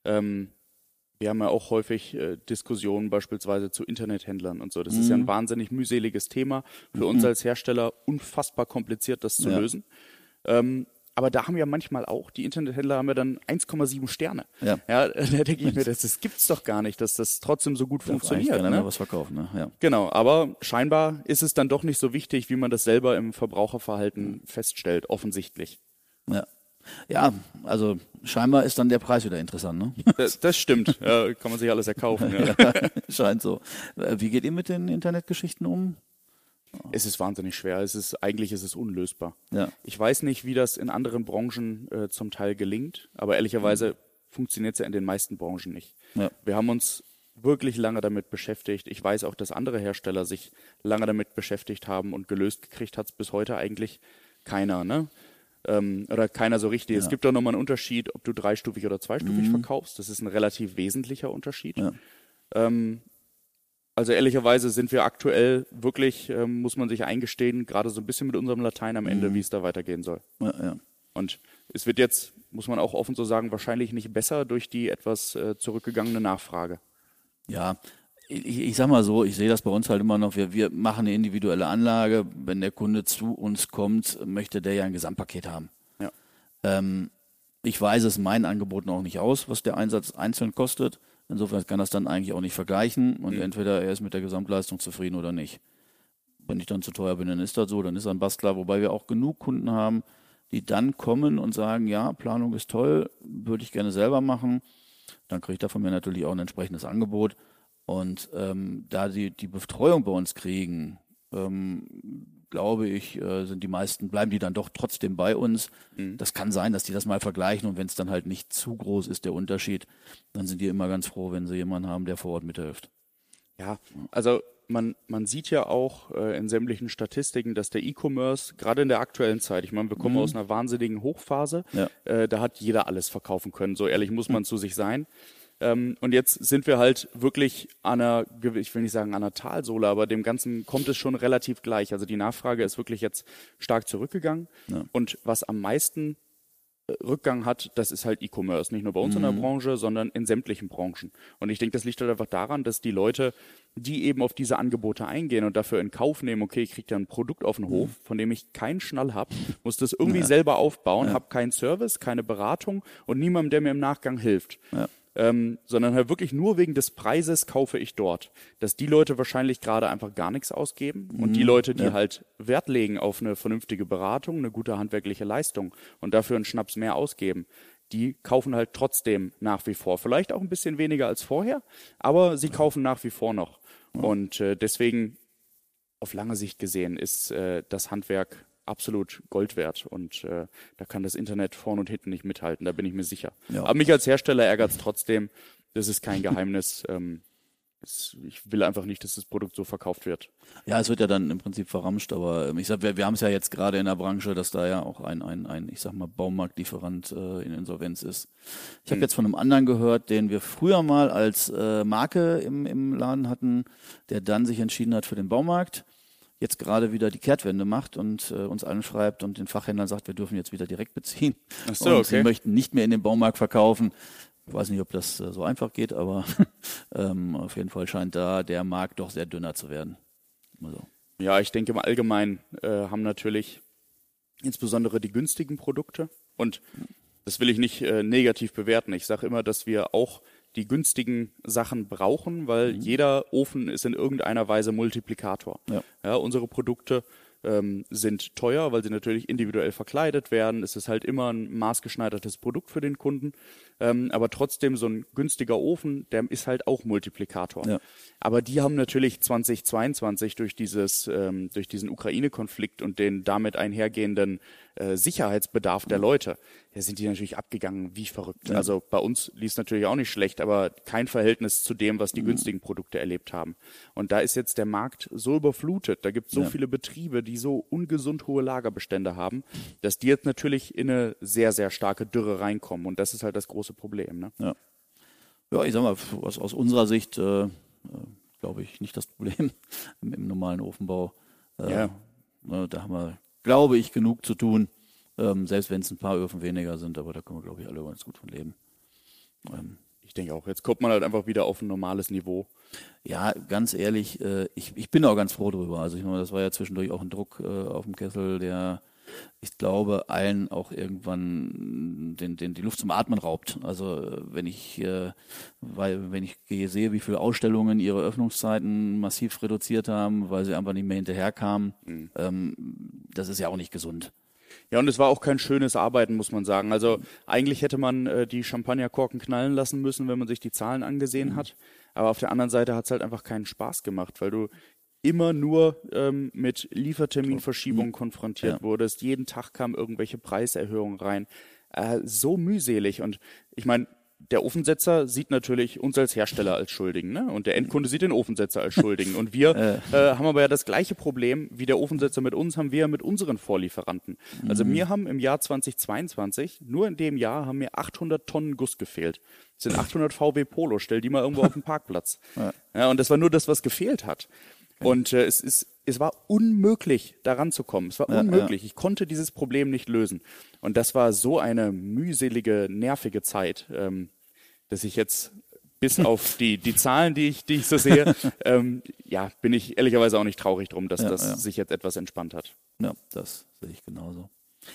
Wir haben ja auch häufig Diskussionen beispielsweise zu Internethändlern und so. Das ist ja ein wahnsinnig mühseliges Thema. Für uns als Hersteller unfassbar kompliziert, das zu lösen. Aber da haben ja manchmal auch, die Internethändler haben ja dann 1,7 Sterne. Ja. Ja, da denke ich mir, das gibt's doch gar nicht, dass das trotzdem so gut funktioniert. Keiner mehr Ne? was verkaufen, ne? Ja. Genau, aber scheinbar ist es dann doch nicht so wichtig, wie man das selber im Verbraucherverhalten feststellt, offensichtlich. Ja. Ja, also scheinbar ist dann der Preis wieder interessant, ne? Das stimmt, ja, kann man sich alles erkaufen. Ja. Scheint so. Wie geht ihr mit den Internetgeschichten um? Es ist wahnsinnig schwer, eigentlich ist es unlösbar. Ja. Ich weiß nicht, wie das in anderen Branchen zum Teil gelingt, aber ehrlicherweise funktioniert es ja in den meisten Branchen nicht. Ja. Wir haben uns wirklich lange damit beschäftigt. Ich weiß auch, dass andere Hersteller sich lange damit beschäftigt haben und gelöst gekriegt hat es bis heute eigentlich keiner, ne? Oder keiner so richtig. Ja. Es gibt doch nochmal einen Unterschied, ob du dreistufig oder zweistufig verkaufst. Das ist ein relativ wesentlicher Unterschied. Ja. Also ehrlicherweise sind wir aktuell wirklich, muss man sich eingestehen, gerade so ein bisschen mit unserem Latein am Ende, wie es da weitergehen soll. Ja, ja. Und es wird jetzt, muss man auch offen so sagen, wahrscheinlich nicht besser durch die etwas zurückgegangene Nachfrage. Ja, ich sag mal so, ich sehe das bei uns halt immer noch, wir machen eine individuelle Anlage. Wenn der Kunde zu uns kommt, möchte der ja ein Gesamtpaket haben. Ja. Ich weise es meinen Angeboten auch nicht aus, was der Einsatz einzeln kostet. Insofern kann das dann eigentlich auch nicht vergleichen und entweder er ist mit der Gesamtleistung zufrieden oder nicht. Wenn ich dann zu teuer bin, dann ist das so, dann ist er ein Bastler, wobei wir auch genug Kunden haben, die dann kommen und sagen, ja, Planung ist toll, würde ich gerne selber machen. Dann kriegt er von mir natürlich auch ein entsprechendes Angebot. Und da die Betreuung bei uns kriegen, glaube ich, sind die meisten, bleiben die dann doch trotzdem bei uns. Das kann sein, dass die das mal vergleichen und wenn es dann halt nicht zu groß ist, der Unterschied, dann sind die immer ganz froh, wenn sie jemanden haben, der vor Ort mithilft. Ja, also man sieht ja auch in sämtlichen Statistiken, dass der E-Commerce, gerade in der aktuellen Zeit, ich meine, wir kommen aus einer wahnsinnigen Hochphase, da hat jeder alles verkaufen können, so ehrlich muss man zu sich sein. Und jetzt sind wir halt wirklich an einer, ich will nicht sagen an einer Talsohle, aber dem Ganzen kommt es schon relativ gleich. Also die Nachfrage ist wirklich jetzt stark zurückgegangen. Ja. Und was am meisten Rückgang hat, das ist halt E-Commerce. Nicht nur bei uns in der Branche, sondern in sämtlichen Branchen. Und ich denke, das liegt halt einfach daran, dass die Leute, die eben auf diese Angebote eingehen und dafür in Kauf nehmen, okay, ich kriege da ein Produkt auf den Hof, von dem ich keinen Schnall habe, muss das irgendwie selber aufbauen, habe keinen Service, keine Beratung und niemandem, der mir im Nachgang hilft. Ja. Sondern halt wirklich nur wegen des Preises kaufe ich dort. Dass die Leute wahrscheinlich gerade einfach gar nichts ausgeben und die Leute, die halt Wert legen auf eine vernünftige Beratung, eine gute handwerkliche Leistung und dafür einen Schnaps mehr ausgeben, die kaufen halt trotzdem nach wie vor. Vielleicht auch ein bisschen weniger als vorher, aber sie kaufen nach wie vor noch. Und deswegen, auf lange Sicht gesehen, ist das Handwerk absolut Gold wert und da kann das Internet vorn und hinten nicht mithalten, da bin ich mir sicher. Ja. Aber mich als Hersteller ärgert es trotzdem, das ist kein Geheimnis. Ich will einfach nicht, dass das Produkt so verkauft wird. Ja, es wird ja dann im Prinzip verramscht, aber ich sag, wir haben es ja jetzt gerade in der Branche, dass da ja auch ein ich sag mal, Baumarktlieferant in Insolvenz ist. Ich habe jetzt von einem anderen gehört, den wir früher mal als Marke im Laden hatten, der dann sich entschieden hat für den Baumarkt, jetzt gerade wieder die Kehrtwende macht und uns allen schreibt und den Fachhändlern sagt, wir dürfen jetzt wieder direkt beziehen. Ach so, und sie möchten nicht mehr in den Baumarkt verkaufen. Ich weiß nicht, ob das so einfach geht, aber auf jeden Fall scheint da der Markt doch sehr dünner zu werden. Also. Ja, ich denke im Allgemeinen haben natürlich insbesondere die günstigen Produkte und das will ich nicht negativ bewerten. Ich sage immer, dass wir auch die günstigen Sachen brauchen, weil jeder Ofen ist in irgendeiner Weise Multiplikator. Ja, unsere Produkte sind teuer, weil sie natürlich individuell verkleidet werden. Es ist halt immer ein maßgeschneidertes Produkt für den Kunden. Aber trotzdem so ein günstiger Ofen, der ist halt auch Multiplikator. Ja. Aber die haben natürlich 2022 durch diesen Ukraine-Konflikt und den damit einhergehenden Sicherheitsbedarf der Leute, da sind die natürlich abgegangen wie verrückt. Ja. Also bei uns lief es natürlich auch nicht schlecht, aber kein Verhältnis zu dem, was die günstigen Produkte erlebt haben. Und da ist jetzt der Markt so überflutet, da gibt es so viele Betriebe, die so ungesund hohe Lagerbestände haben, dass die jetzt natürlich in eine sehr, sehr starke Dürre reinkommen. Und das ist halt das große Problem. Ne? Ja, ich sag mal, aus unserer Sicht glaube ich nicht das Problem im normalen Ofenbau. Da haben wir, glaube ich, genug zu tun, selbst wenn es ein paar Öfen weniger sind, aber da können wir, glaube ich, alle ganz gut von leben. Ich denke auch, jetzt kommt man halt einfach wieder auf ein normales Niveau. Ja, ganz ehrlich, ich bin auch ganz froh drüber. Also ich meine, das war ja zwischendurch auch ein Druck auf dem Kessel, der ich glaube, allen auch irgendwann die Luft zum Atmen raubt. Also wenn ich sehe, wie viele Ausstellungen ihre Öffnungszeiten massiv reduziert haben, weil sie einfach nicht mehr hinterherkamen, das ist ja auch nicht gesund. Ja, und es war auch kein schönes Arbeiten, muss man sagen. Also eigentlich hätte man die Champagnerkorken knallen lassen müssen, wenn man sich die Zahlen angesehen hat. Aber auf der anderen Seite hat es halt einfach keinen Spaß gemacht, weil du immer nur mit Lieferterminverschiebungen konfrontiert wurdest. Jeden Tag kamen irgendwelche Preiserhöhungen rein. So mühselig. Und ich meine, der Ofensetzer sieht natürlich uns als Hersteller als Schuldigen, ne? Und der Endkunde sieht den Ofensetzer als Schuldigen. Und wir haben aber ja das gleiche Problem wie der Ofensetzer mit uns, haben wir mit unseren Vorlieferanten. Also mir haben im Jahr 2022, nur in dem Jahr, haben mir 800 Tonnen Guss gefehlt. Das sind 800 VW Polo, stell die mal irgendwo auf den Parkplatz. Ja, und das war nur das, was gefehlt hat. Und es war unmöglich, da ranzukommen. Es war unmöglich. Ich konnte dieses Problem nicht lösen. Und das war so eine mühselige, nervige Zeit, dass ich jetzt bis auf die Zahlen, die ich so sehe, bin ich ehrlicherweise auch nicht traurig drum, dass das sich jetzt etwas entspannt hat. Ja, das sehe ich genauso.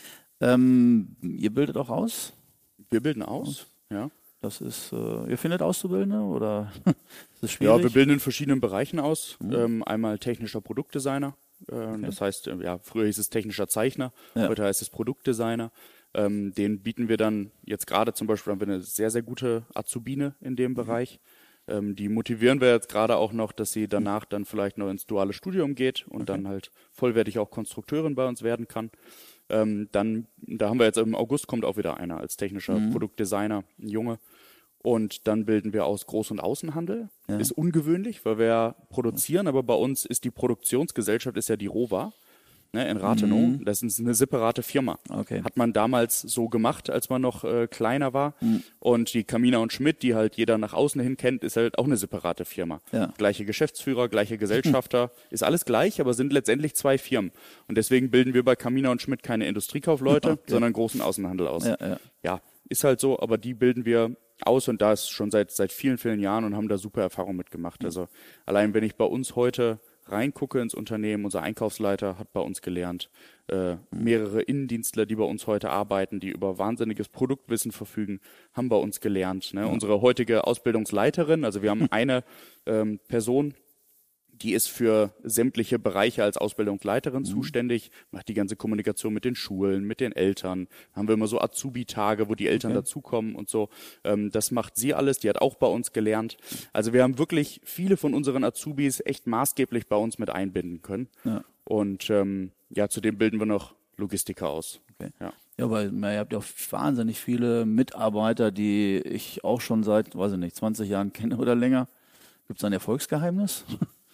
Ihr bildet auch aus? Wir bilden aus, ja. Das ist, ihr findet Auszubildende oder ist es schwierig? Ja, wir bilden in verschiedenen Bereichen aus. Einmal technischer Produktdesigner. Das heißt, früher hieß es technischer Zeichner, heute heißt es Produktdesigner. Den bieten wir dann jetzt gerade zum Beispiel, haben wir eine sehr, sehr gute Azubine in dem Bereich. Die motivieren wir jetzt gerade auch noch, dass sie danach dann vielleicht noch ins duale Studium geht und dann halt vollwertig auch Konstrukteurin bei uns werden kann. Da haben wir jetzt im August kommt auch wieder einer als technischer Produktdesigner, ein Junge. Und dann bilden wir aus Groß- und Außenhandel. Ja. Ist ungewöhnlich, weil wir ja produzieren, aber bei uns ist die Produktionsgesellschaft ist ja die ROWA, ne, in Rathenow. Das ist eine separate Firma. Okay. Hat man damals so gemacht, als man noch kleiner war. Und die Kaminer und Schmidt, die halt jeder nach außen hin kennt, ist halt auch eine separate Firma. Ja. Gleiche Geschäftsführer, gleiche Gesellschafter, ist alles gleich, aber sind letztendlich zwei Firmen. Und deswegen bilden wir bei Kaminer und Schmidt keine Industriekaufleute, sondern großen Außenhandel aus. Ja, ist halt so, aber die bilden wir aus und das schon seit vielen, vielen Jahren und haben da super Erfahrungen mitgemacht. Also allein wenn ich bei uns heute reingucke ins Unternehmen, unser Einkaufsleiter hat bei uns gelernt, mehrere Innendienstler, die bei uns heute arbeiten, die über wahnsinniges Produktwissen verfügen, haben bei uns gelernt. Ne? Unsere heutige Ausbildungsleiterin, also wir haben eine Person, die ist für sämtliche Bereiche als Ausbildungsleiterin zuständig, macht die ganze Kommunikation mit den Schulen, mit den Eltern. Haben wir immer so Azubi-Tage, wo die Eltern dazukommen und so. Das macht sie alles, die hat auch bei uns gelernt. Also wir haben wirklich viele von unseren Azubis echt maßgeblich bei uns mit einbinden können. Ja. Und zudem bilden wir noch Logistiker aus. Okay. Ja, weil ihr habt ja auch wahnsinnig viele Mitarbeiter, die ich auch schon seit, 20 Jahren kenne oder länger. Gibt es ein Erfolgsgeheimnis?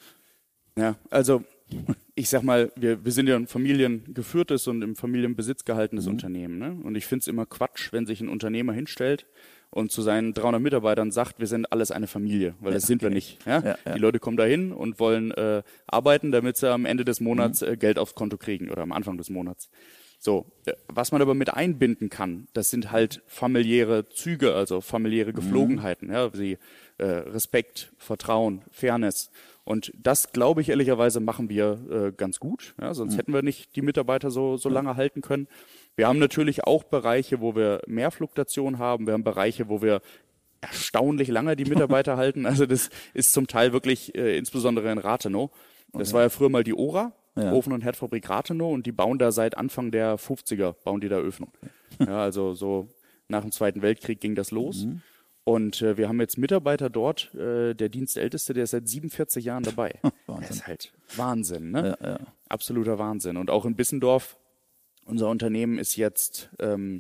Ja, also ich sag mal, wir sind ja ein familiengeführtes und im Familienbesitz gehaltenes Unternehmen. Ne? Und ich finde es immer Quatsch, wenn sich ein Unternehmer hinstellt und zu seinen 300 Mitarbeitern sagt, wir sind alles eine Familie, weil das sind wir nicht. Ja? Die Leute kommen dahin und wollen arbeiten, damit sie am Ende des Monats Geld aufs Konto kriegen oder am Anfang des Monats. So, was man aber mit einbinden kann, das sind halt familiäre Züge, also familiäre Geflogenheiten, wie Respekt, Vertrauen, Fairness. Und das, glaube ich, ehrlicherweise machen wir ganz gut. Ja, sonst hätten wir nicht die Mitarbeiter so lange halten können. Wir haben natürlich auch Bereiche, wo wir mehr Fluktuation haben. Wir haben Bereiche, wo wir erstaunlich lange die Mitarbeiter halten. Also das ist zum Teil wirklich, insbesondere in Rathenow. Das war ja früher mal die ORA, Ofen- und Herdfabrik Rathenow. Und die bauen da seit Anfang der 50er, bauen die da Öfen. Ja, also so nach dem Zweiten Weltkrieg ging das los. Und wir haben jetzt Mitarbeiter dort, der Dienstälteste, der ist seit 47 Jahren dabei. Das ist halt Wahnsinn, ne? Absoluter Wahnsinn. Und auch in Bissendorf, unser Unternehmen ist jetzt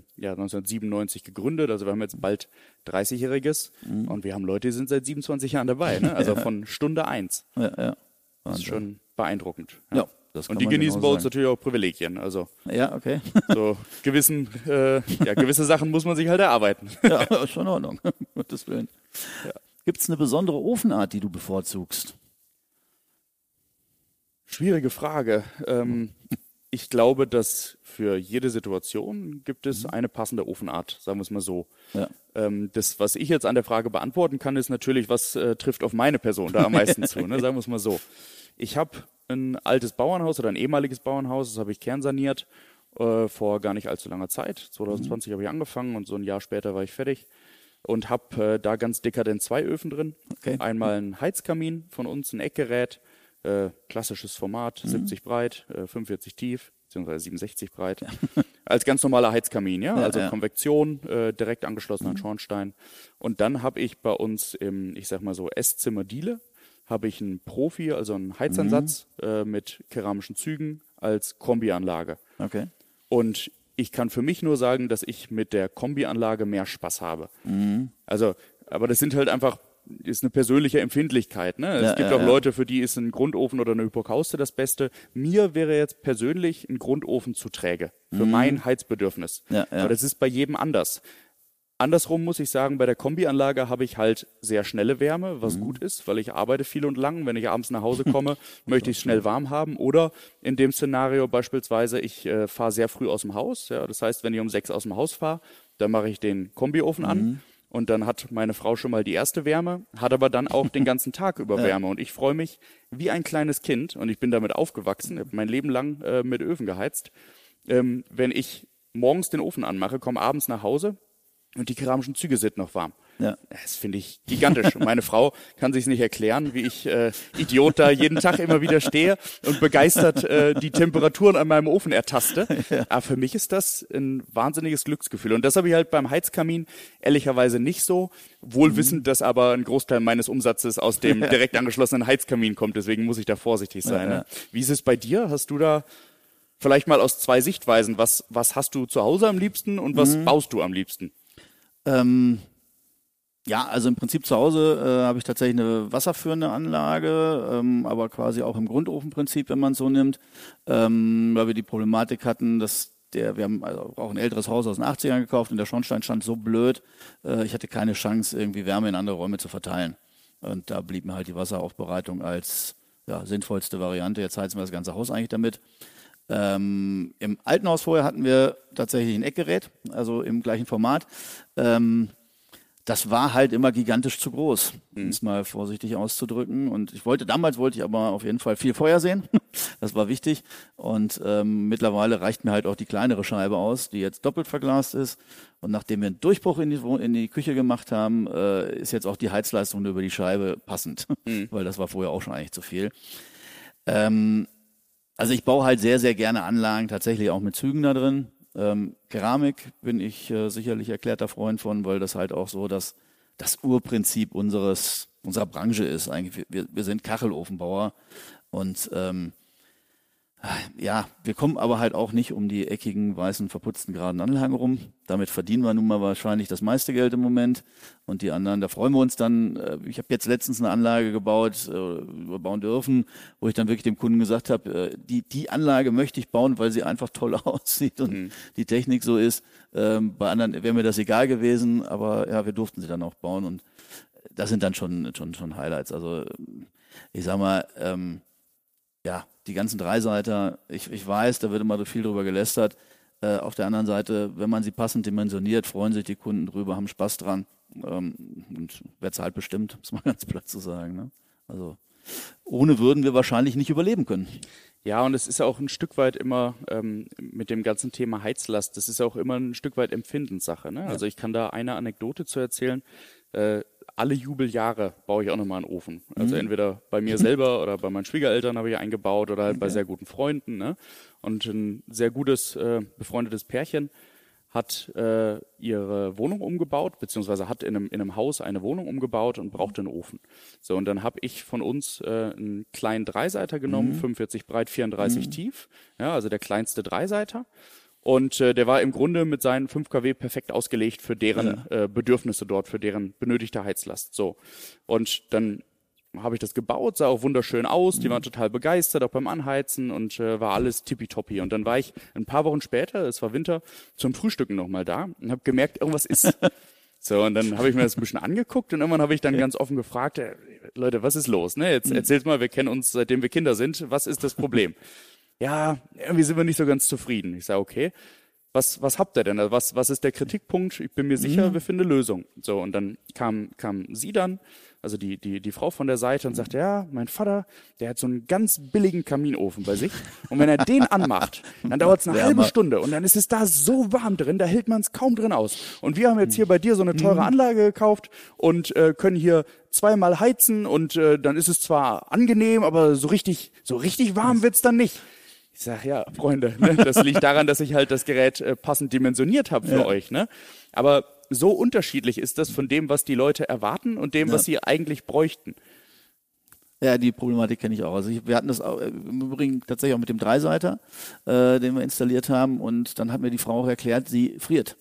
1997 gegründet, also wir haben jetzt bald 30-Jähriges und wir haben Leute, die sind seit 27 Jahren dabei, ne? Also von Stunde 1. Das ist schon beeindruckend. Ja. Und die genießen bei uns natürlich auch Privilegien. Also so gewisse Sachen muss man sich halt erarbeiten. Ja, ist schon in Ordnung. Gottes Willen. Ja. Gibt es eine besondere Ofenart, die du bevorzugst? Schwierige Frage. Ich glaube, dass für jede Situation gibt es eine passende Ofenart, sagen wir es mal so. Ja. Das, was ich jetzt an der Frage beantworten kann, ist natürlich, was trifft auf meine Person da am meisten zu, ne? Sagen wir es mal so. Ich habe ein altes Bauernhaus oder ein ehemaliges Bauernhaus, das habe ich kernsaniert vor gar nicht allzu langer Zeit. 2020 habe ich angefangen und so ein Jahr später war ich fertig und habe da ganz dekadent 2 Öfen drin. Okay. Einmal ein Heizkamin von uns, ein Eckgerät, klassisches Format, 70 breit, 45 tief, beziehungsweise 67 breit, als ganz normaler Heizkamin, also Konvektion, direkt angeschlossen an Schornstein. Und dann habe ich bei uns im, ich sag mal so, Esszimmer Diele, habe ich einen Profi, also einen Heizansatz mit keramischen Zügen als Kombianlage. Okay. Und ich kann für mich nur sagen, dass ich mit der Kombianlage mehr Spaß habe. Also, aber das sind halt einfach, ist eine persönliche Empfindlichkeit. Ne? Es gibt auch Leute, für die ist ein Grundofen oder eine Hypokauste das Beste. Mir wäre jetzt persönlich ein Grundofen zu träge für mein Heizbedürfnis. Aber das ist bei jedem anders. Andersrum muss ich sagen, bei der Kombianlage habe ich halt sehr schnelle Wärme, was gut ist, weil ich arbeite viel und lang. Wenn ich abends nach Hause komme, möchte ich es schnell warm haben. Oder in dem Szenario beispielsweise, ich fahre sehr früh aus dem Haus. Ja, das heißt, wenn ich um 6 aus dem Haus fahre, dann mache ich den Kombiofen an. Und dann hat meine Frau schon mal die erste Wärme, hat aber dann auch den ganzen Tag über Wärme. Und ich freue mich wie ein kleines Kind, und ich bin damit aufgewachsen, habe mein Leben lang mit Öfen geheizt. Wenn ich morgens den Ofen anmache, komme abends nach Hause, und die keramischen Züge sind noch warm. Ja. Das finde ich gigantisch. Und meine Frau kann sich nicht erklären, wie ich Idiot da jeden Tag immer wieder stehe und begeistert die Temperaturen an meinem Ofen ertaste. Ja. Aber für mich ist das ein wahnsinniges Glücksgefühl. Und das habe ich halt beim Heizkamin ehrlicherweise nicht so. Wohl wissend, dass aber ein Großteil meines Umsatzes aus dem direkt angeschlossenen Heizkamin kommt. Deswegen muss ich da vorsichtig sein. Ja. Ne? Wie ist es bei dir? Hast du da vielleicht mal aus 2 Sichtweisen, was hast du zu Hause am liebsten und was baust du am liebsten? Ja, also im Prinzip zu Hause habe ich tatsächlich eine wasserführende Anlage, aber quasi auch im Grundofenprinzip, wenn man es so nimmt, weil wir die Problematik hatten, dass wir haben also auch ein älteres Haus aus den 80ern gekauft und der Schornstein stand so blöd, ich hatte keine Chance, irgendwie Wärme in andere Räume zu verteilen. Und da blieb mir halt die Wasseraufbereitung als sinnvollste Variante. Jetzt heizen wir das ganze Haus eigentlich damit. Im alten Haus vorher hatten wir tatsächlich ein Eckgerät, also im gleichen Format. Das war halt immer gigantisch zu groß, um es mal vorsichtig auszudrücken. Und damals wollte ich aber auf jeden Fall viel Feuer sehen. Das war wichtig. Und mittlerweile reicht mir halt auch die kleinere Scheibe aus, die jetzt doppelt verglast ist. Und nachdem wir einen Durchbruch in die Küche gemacht haben, ist jetzt auch die Heizleistung über die Scheibe passend. Weil das war vorher auch schon eigentlich zu viel. Also ich baue halt sehr, sehr gerne Anlagen, tatsächlich auch mit Zügen da drin. Keramik bin ich sicherlich erklärter Freund von, weil das halt auch so das Urprinzip unserer Branche ist. Eigentlich, wir sind Kachelofenbauer und wir kommen aber halt auch nicht um die eckigen, weißen, verputzten, geraden Anlagen rum. Damit verdienen wir nun mal wahrscheinlich das meiste Geld im Moment. Und die anderen, da freuen wir uns dann. Ich habe jetzt letztens eine Anlage gebaut, bauen dürfen, wo ich dann wirklich dem Kunden gesagt habe, die Anlage möchte ich bauen, weil sie einfach toll aussieht und die Technik so ist. Bei anderen wäre mir das egal gewesen, aber ja, wir durften sie dann auch bauen. Und das sind dann schon Highlights. Also ich sag mal, die ganzen Dreiseiter, ich weiß, da wird immer so viel drüber gelästert. Auf der anderen Seite, wenn man sie passend dimensioniert, freuen sich die Kunden drüber, haben Spaß dran und wer zahlt bestimmt, muss man ganz platt zu sagen. Ne? Also ohne würden wir wahrscheinlich nicht überleben können. Ja, und es ist ja auch ein Stück weit immer mit dem ganzen Thema Heizlast, das ist ja auch immer ein Stück weit Empfindenssache. Ne? Ja. Also ich kann da eine Anekdote zu erzählen. Alle Jubeljahre baue ich auch nochmal einen Ofen. Also entweder bei mir selber oder bei meinen Schwiegereltern habe ich eingebaut oder halt bei sehr guten Freunden. Ne? Und ein sehr gutes, befreundetes Pärchen hat ihre Wohnung umgebaut, beziehungsweise hat in einem Haus eine Wohnung umgebaut und brauchte einen Ofen. So, und dann habe ich von uns einen kleinen Dreiseiter genommen, 45 breit, 34 tief. Ja, also der kleinste Dreiseiter. Und der war im Grunde mit seinen 5 kW perfekt ausgelegt für deren Bedürfnisse dort, für deren benötigte Heizlast. So. Und dann habe ich das gebaut, sah auch wunderschön aus, die waren total begeistert, auch beim Anheizen und war alles tippitoppi. Und dann war ich ein paar Wochen später, es war Winter, zum Frühstücken nochmal da und habe gemerkt, irgendwas ist. So, und dann habe ich mir das ein bisschen angeguckt und irgendwann habe ich dann ganz offen gefragt, Leute, was ist los? Ne? Jetzt erzählt mal, wir kennen uns, seitdem wir Kinder sind, was ist das Problem? Ja, irgendwie sind wir nicht so ganz zufrieden. Ich sage, okay, was habt ihr denn? Also was ist der Kritikpunkt? Ich bin mir sicher, wir finden eine Lösung. So, und dann kam sie dann, also die Frau von der Seite und sagte, ja, mein Vater, der hat so einen ganz billigen Kaminofen bei sich. Und wenn er den anmacht, dann dauert es eine halbe Stunde und dann ist es da so warm drin, da hält man es kaum drin aus. Und wir haben jetzt hier bei dir so eine teure Anlage gekauft und können hier zweimal heizen und dann ist es zwar angenehm, aber so richtig warm wird's dann nicht. Ich sag, ja, Freunde, ne, das liegt daran, dass ich halt das Gerät passend dimensioniert habe für euch. Ne? Aber so unterschiedlich ist das von dem, was die Leute erwarten und dem, was sie eigentlich bräuchten. Ja, die Problematik kenne ich auch. Also wir hatten das auch, im Übrigen tatsächlich auch mit dem Dreiseiter, den wir installiert haben. Und dann hat mir die Frau auch erklärt, sie friert.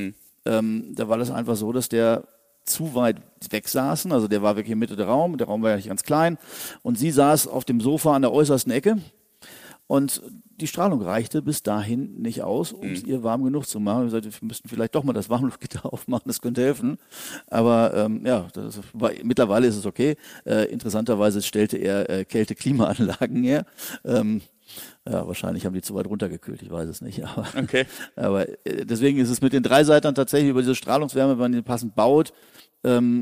Da war das einfach so, dass der zu weit weg saßen. Also der war wirklich in Mitte der Raum war ja nicht ganz klein. Und sie saß auf dem Sofa an der äußersten Ecke. Und die Strahlung reichte bis dahin nicht aus, um es ihr warm genug zu machen. Wir müssten vielleicht doch mal das Warmluftgitter aufmachen, das könnte helfen. Aber mittlerweile ist es okay. Interessanterweise stellte er Kälte-Klimaanlagen her. Wahrscheinlich haben die zu weit runtergekühlt, ich weiß es nicht. Aber deswegen ist es mit den Dreiseitern tatsächlich über diese Strahlungswärme, wenn man die passend baut, kann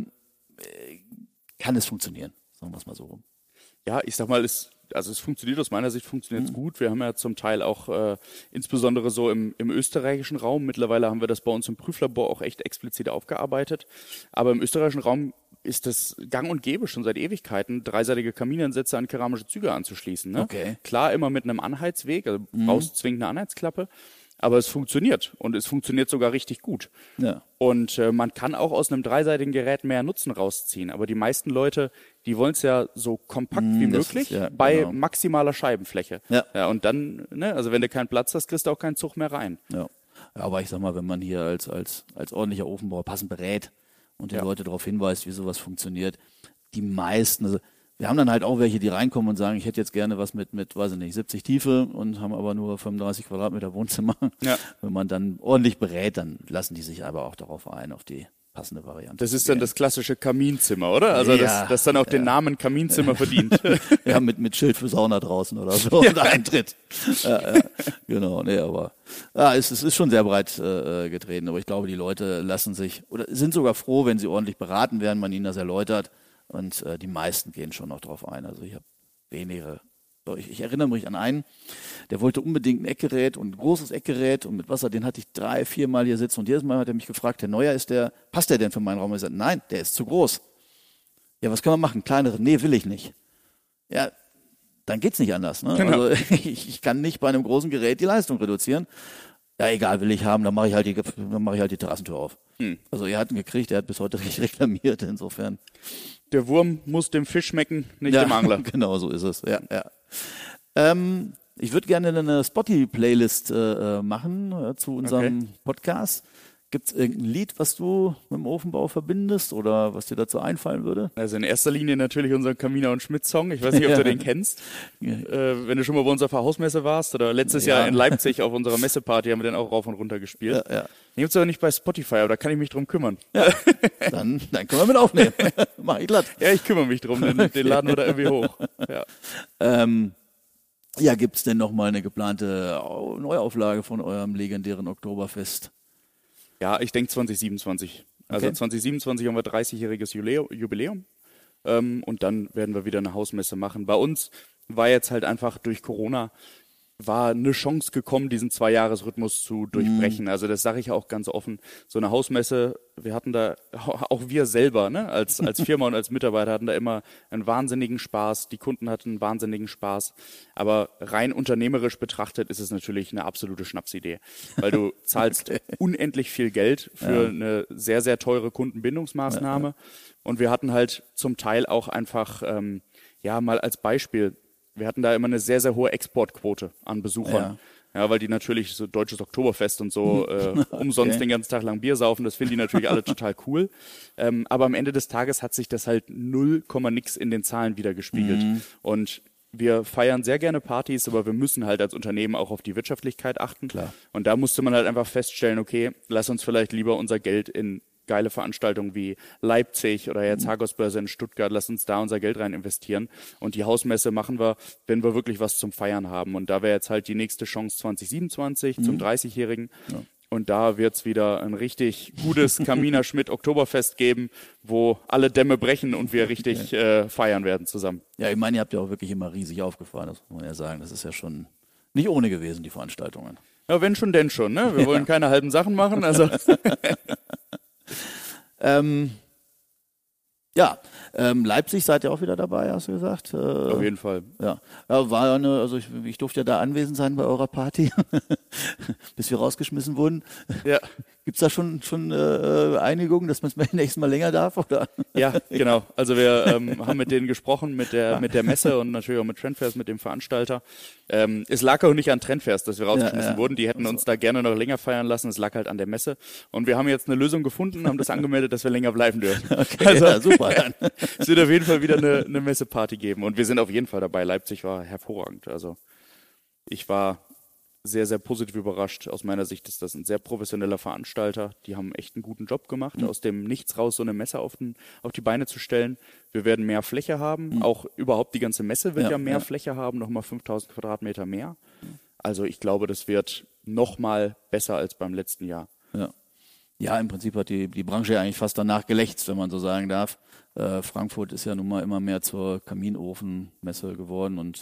es funktionieren. Sagen wir es mal so rum. Ja, ich sag mal, es funktioniert aus meiner Sicht gut. Wir haben ja zum Teil auch insbesondere so im österreichischen Raum, mittlerweile haben wir das bei uns im Prüflabor auch echt explizit aufgearbeitet, aber im österreichischen Raum ist das gang und gäbe schon seit Ewigkeiten, dreiseitige Kaminansätze an keramische Züge anzuschließen. Ne? Okay. Klar, immer mit einem Anheizweg, also brauchst zwingend eine Anheizklappe, aber es funktioniert und es funktioniert sogar richtig gut. Ja. Und man kann auch aus einem dreiseitigen Gerät mehr Nutzen rausziehen. Aber die meisten Leute, die wollen es ja so kompakt wie möglich bei maximaler Scheibenfläche. Ja, und dann, ne, also wenn du keinen Platz hast, kriegst du auch keinen Zug mehr rein. Ja, aber ich sag mal, wenn man hier als ordentlicher Ofenbauer passend berät und die Leute darauf hinweist, wie sowas funktioniert, die meisten, also wir haben dann halt auch welche, die reinkommen und sagen, ich hätte jetzt gerne was mit, weiß ich nicht, 70 Tiefe und haben aber nur 35 Quadratmeter Wohnzimmer. Ja. Wenn man dann ordentlich berät, dann lassen die sich aber auch darauf ein, auf die passende Variante. Das ist dann das klassische Kaminzimmer, oder? Also das dann auch den Namen Kaminzimmer verdient. Ja, mit Schild für Sauna draußen oder so und Eintritt. Genau, nee, aber es ist schon sehr breit getreten. Aber ich glaube, die Leute lassen sich oder sind sogar froh, wenn sie ordentlich beraten werden, man ihnen das erläutert. Und die meisten gehen schon noch drauf ein. Also ich habe wenige. Ich erinnere mich an einen, der wollte unbedingt ein Eckgerät und ein großes Eckgerät und mit Wasser, den hatte ich 3-4 Mal hier sitzen. Und jedes Mal hat er mich gefragt, Herr Neuer, passt der denn für meinen Raum? Ich sagte, nein, der ist zu groß. Ja, was kann man machen? Kleinere? Nee, will ich nicht. Ja, dann geht's nicht anders. Ne? Genau. Also ich kann nicht bei einem großen Gerät die Leistung reduzieren. Ja, egal, will ich haben, dann mache ich halt die Terrassentür auf. Also er hat ihn gekriegt, er hat bis heute nicht reklamiert, insofern. Der Wurm muss dem Fisch schmecken, nicht dem Angler. Genau, so ist es. Ja. Ich würde gerne eine Spotify-Playlist machen zu unserem Podcast. Gibt es irgendein Lied, was du mit dem Ofenbau verbindest oder was dir dazu einfallen würde? Also in erster Linie natürlich unseren Kaminer und Schmidt-Song. Ich weiß nicht, ob du den kennst. Wenn du schon mal bei uns auf der Hausmesse warst oder letztes Jahr in Leipzig auf unserer Messeparty haben wir den auch rauf und runter gespielt. Den gibt es aber nicht bei Spotify, aber da kann ich mich drum kümmern. Ja. Dann können wir mit aufnehmen. Mach ich glatt. Ja, ich kümmere mich drum, den laden wir da irgendwie hoch. Ja. Gibt es denn nochmal eine geplante Neuauflage von eurem legendären Oktoberfest? Ja, ich denke 2027. Also 2027 haben wir 30-jähriges Jubiläum und dann werden wir wieder eine Hausmesse machen. Bei uns war jetzt halt einfach durch Corona eine Chance gekommen, diesen 2-Jahres-Rhythmus zu durchbrechen. Also das sage ich auch ganz offen. So eine Hausmesse, wir hatten da, auch wir selber, ne, als Firma und als Mitarbeiter hatten da immer einen wahnsinnigen Spaß. Die Kunden hatten einen wahnsinnigen Spaß. Aber rein unternehmerisch betrachtet ist es natürlich eine absolute Schnapsidee. Weil du zahlst unendlich viel Geld für eine sehr, sehr teure Kundenbindungsmaßnahme. Und wir hatten halt zum Teil auch einfach, mal als Beispiel, wir hatten da immer eine sehr, sehr hohe Exportquote an Besuchern. Ja, weil die natürlich so deutsches Oktoberfest und so umsonst den ganzen Tag lang Bier saufen, das finden die natürlich alle total cool. Aber am Ende des Tages hat sich das halt 0, nix in den Zahlen wiedergespiegelt. Und wir feiern sehr gerne Partys, aber wir müssen halt als Unternehmen auch auf die Wirtschaftlichkeit achten. Klar. Und da musste man halt einfach feststellen, okay, lass uns vielleicht lieber unser Geld in geile Veranstaltungen wie Leipzig oder jetzt Hagosbörse in Stuttgart, lass uns da unser Geld rein investieren. Und die Hausmesse machen wir, wenn wir wirklich was zum Feiern haben. Und da wäre jetzt halt die nächste Chance 2027 zum 30-Jährigen. Ja. Und da wird's wieder ein richtig gutes Kaminer Schmidt Oktoberfest geben, wo alle Dämme brechen und wir richtig feiern werden zusammen. Ja, ich meine, ihr habt ja auch wirklich immer riesig aufgefahren, das muss man ja sagen. Das ist ja schon nicht ohne gewesen, die Veranstaltungen. Ja, wenn schon, denn schon, ne? Wir wollen keine halben Sachen machen, also. Leipzig seid ihr auch wieder dabei, hast du gesagt? Auf jeden Fall. Ja, war eine, also ich durfte ja da anwesend sein bei eurer Party, bis wir rausgeschmissen wurden. Ja. Gibt's da schon Einigung, dass man es nächstes Mal länger darf, oder? Ja, genau. Also wir haben mit denen gesprochen, mit der Messe und natürlich auch mit Trendfairs, mit dem Veranstalter. Es lag auch nicht an Trendfairs, dass wir rausgeschmissen wurden. Die hätten uns da gerne noch länger feiern lassen. Es lag halt an der Messe. Und wir haben jetzt eine Lösung gefunden, haben das angemeldet, dass wir länger bleiben dürfen. Okay, also, ja, super. Es wird auf jeden Fall wieder eine Messeparty geben. Und wir sind auf jeden Fall dabei. Leipzig war hervorragend. Also ich war sehr, sehr positiv überrascht. Aus meiner Sicht ist das ein sehr professioneller Veranstalter. Die haben echt einen guten Job gemacht, aus dem Nichts raus so eine Messe auf die Beine zu stellen. Wir werden mehr Fläche haben. Auch überhaupt die ganze Messe wird ja mehr Fläche haben, nochmal 5000 Quadratmeter mehr. Also ich glaube, das wird nochmal besser als beim letzten Jahr. Ja, im Prinzip hat die Branche ja eigentlich fast danach gelächzt, wenn man so sagen darf. Frankfurt ist ja nun mal immer mehr zur Kaminofenmesse geworden und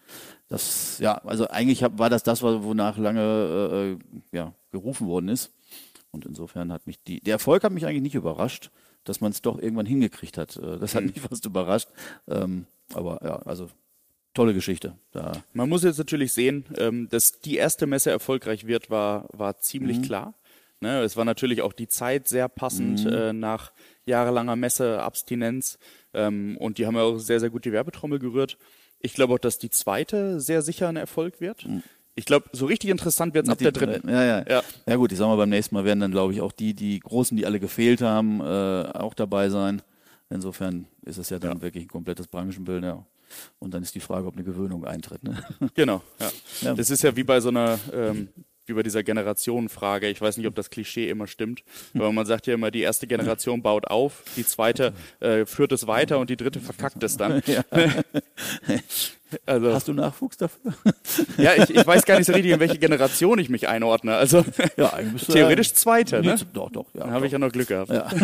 also eigentlich war das, wonach lange gerufen worden ist. Und insofern hat mich der Erfolg hat mich eigentlich nicht überrascht, dass man es doch irgendwann hingekriegt hat. Das hat mich fast überrascht. Aber ja, also tolle Geschichte. Man muss jetzt natürlich sehen, dass die erste Messe erfolgreich wird, war ziemlich klar. Ne, es war natürlich auch die Zeit sehr passend nach jahrelanger Messeabstinenz und die haben ja auch sehr, sehr gut die Werbetrommel gerührt. Ich glaube auch, dass die zweite sehr sicher ein Erfolg wird. Ich glaube, so richtig interessant wird es ab der dritten. Ja gut, ich sag mal, beim nächsten Mal werden dann, glaube ich, auch die Großen, die alle gefehlt haben, auch dabei sein. Insofern ist es ja dann wirklich ein komplettes Branchenbild, ja. Und dann ist die Frage, ob eine Gewöhnung eintritt. Ne? Genau, ja. Das ist ja wie bei so einer wie bei dieser Generationenfrage. Ich weiß nicht, ob das Klischee immer stimmt, aber man sagt ja immer, die erste Generation baut auf, die zweite führt es weiter und die dritte verkackt es dann. Ja. Also, hast du Nachwuchs dafür? Ja, ich weiß gar nicht so richtig, in welche Generation ich mich einordne. Also ja, eigentlich theoretisch zweite, ne? Doch. Ja, dann habe ich ja noch Glück gehabt. Ja.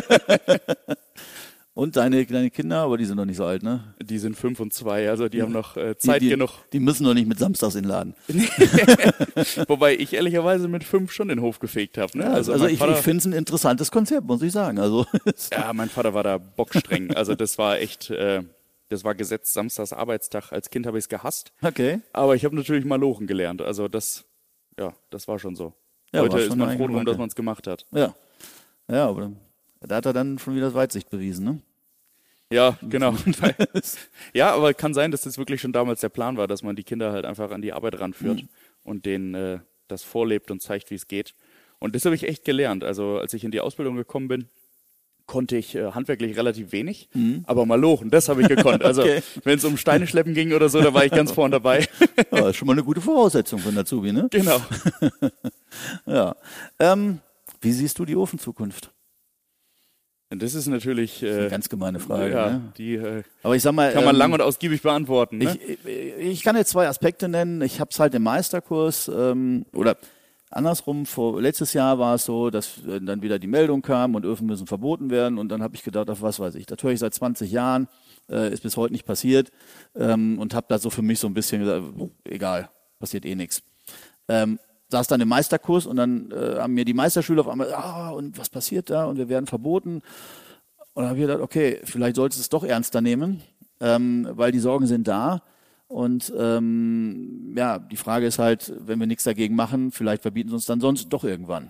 Und deine Kinder, aber die sind noch nicht so alt, ne? Die sind 5 und 2, also die haben noch Zeit genug. Die müssen noch nicht mit samstags in den Laden. Wobei ich ehrlicherweise mit 5 schon den Hof gefegt habe. Ne? Ja, also ich finde es ein interessantes Konzept, muss ich sagen. Also ja, mein Vater war da bockstreng. Also das war echt, das war Gesetz, samstags Arbeitstag. Als Kind habe ich es gehasst. Okay. Aber ich habe natürlich Malochen gelernt. Also das war schon so. Ja, heute ist man froh drum, dass man es gemacht hat. Ja, aber da hat er dann schon wieder Weitsicht bewiesen, ne? Ja, genau. Ja, aber kann sein, dass das wirklich schon damals der Plan war, dass man die Kinder halt einfach an die Arbeit ranführt und denen das vorlebt und zeigt, wie es geht. Und das habe ich echt gelernt. Also als ich in die Ausbildung gekommen bin, konnte ich handwerklich relativ wenig, aber Malochen, das habe ich gekonnt. Also wenn es um Steine schleppen ging oder so, da war ich ganz vorn dabei. Ja, ist schon mal eine gute Voraussetzung von Azubi, ne? Genau. Ja. Wie siehst du die Ofenzukunft? Das ist natürlich das ist eine ganz gemeine Frage. Ja, ne? Aber ich sag mal, kann man lang und ausgiebig beantworten. Ne? Ich kann jetzt 2 Aspekte nennen. Ich habe es halt im Meisterkurs oder andersrum. Letztes Jahr war es so, dass dann wieder die Meldung kam und Öfen müssen verboten werden. Und dann habe ich gedacht, auf was weiß ich. Das höre ich seit 20 Jahren, ist bis heute nicht passiert und habe da so für mich so ein bisschen gesagt, egal, passiert eh nichts. Saß dann im Meisterkurs und dann haben mir die Meisterschüler auf einmal, und was passiert da? Und wir werden verboten. Und dann habe ich gedacht, okay, vielleicht solltest du es doch ernster nehmen, weil die Sorgen sind da. Und die Frage ist halt, wenn wir nichts dagegen machen, vielleicht verbieten sie uns dann sonst doch irgendwann.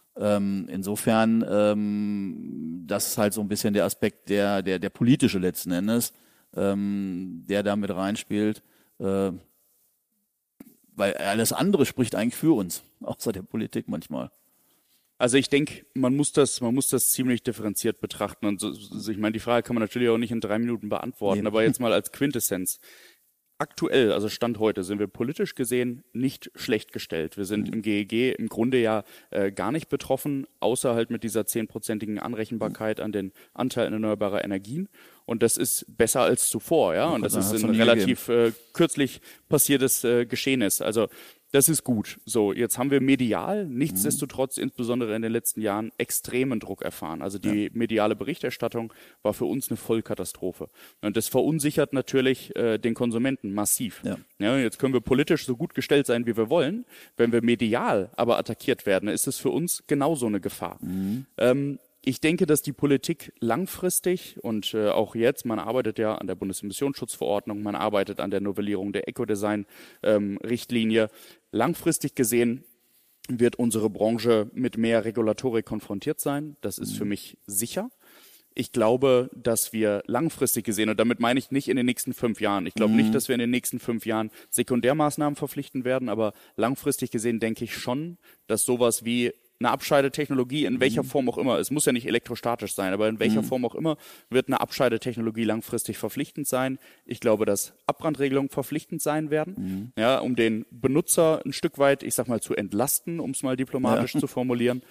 Insofern, das ist halt so ein bisschen der Aspekt, der politische letzten Endes, der da mit reinspielt. Weil alles andere spricht eigentlich für uns, außer der Politik manchmal. Also ich denke, man muss das ziemlich differenziert betrachten. Und ich meine, die Frage kann man natürlich auch nicht in 3 Minuten beantworten, aber jetzt mal als Quintessenz. aktuell, also Stand heute, sind wir politisch gesehen nicht schlecht gestellt. Wir sind im GEG im Grunde ja gar nicht betroffen, außer halt mit dieser 10%igen Anrechenbarkeit an den Anteil erneuerbarer Energien. Und das ist besser als zuvor, ja. Und das ist ein relativ kürzlich passiertes Geschehnis. Also das ist gut. So, jetzt haben wir medial nichtsdestotrotz insbesondere in den letzten Jahren extremen Druck erfahren. Also die mediale Berichterstattung war für uns eine Vollkatastrophe. Und das verunsichert natürlich den Konsumenten massiv. Ja, jetzt können wir politisch so gut gestellt sein, wie wir wollen. Wenn wir medial aber attackiert werden, ist es für uns genauso eine Gefahr. Ich denke, dass die Politik langfristig und auch jetzt, man arbeitet ja an der Bundesemissionsschutzverordnung, man arbeitet an der Novellierung der Ecodesign-Richtlinie. Langfristig gesehen wird unsere Branche mit mehr Regulatorik konfrontiert sein. Das ist für mich sicher. Ich glaube, dass wir langfristig gesehen, und damit meine ich nicht in den nächsten 5 Jahren, ich glaube nicht, dass wir in den nächsten 5 Jahren Sekundärmaßnahmen verpflichten werden, aber langfristig gesehen denke ich schon, dass sowas wie eine Abscheidetechnologie in welcher Form auch immer, es muss ja nicht elektrostatisch sein, aber in welcher Form auch immer, wird eine Abscheidetechnologie langfristig verpflichtend sein. Ich glaube, dass Abbrandregelungen verpflichtend sein werden, ja, um den Benutzer ein Stück weit, ich sag mal, zu entlasten, um es mal diplomatisch zu formulieren.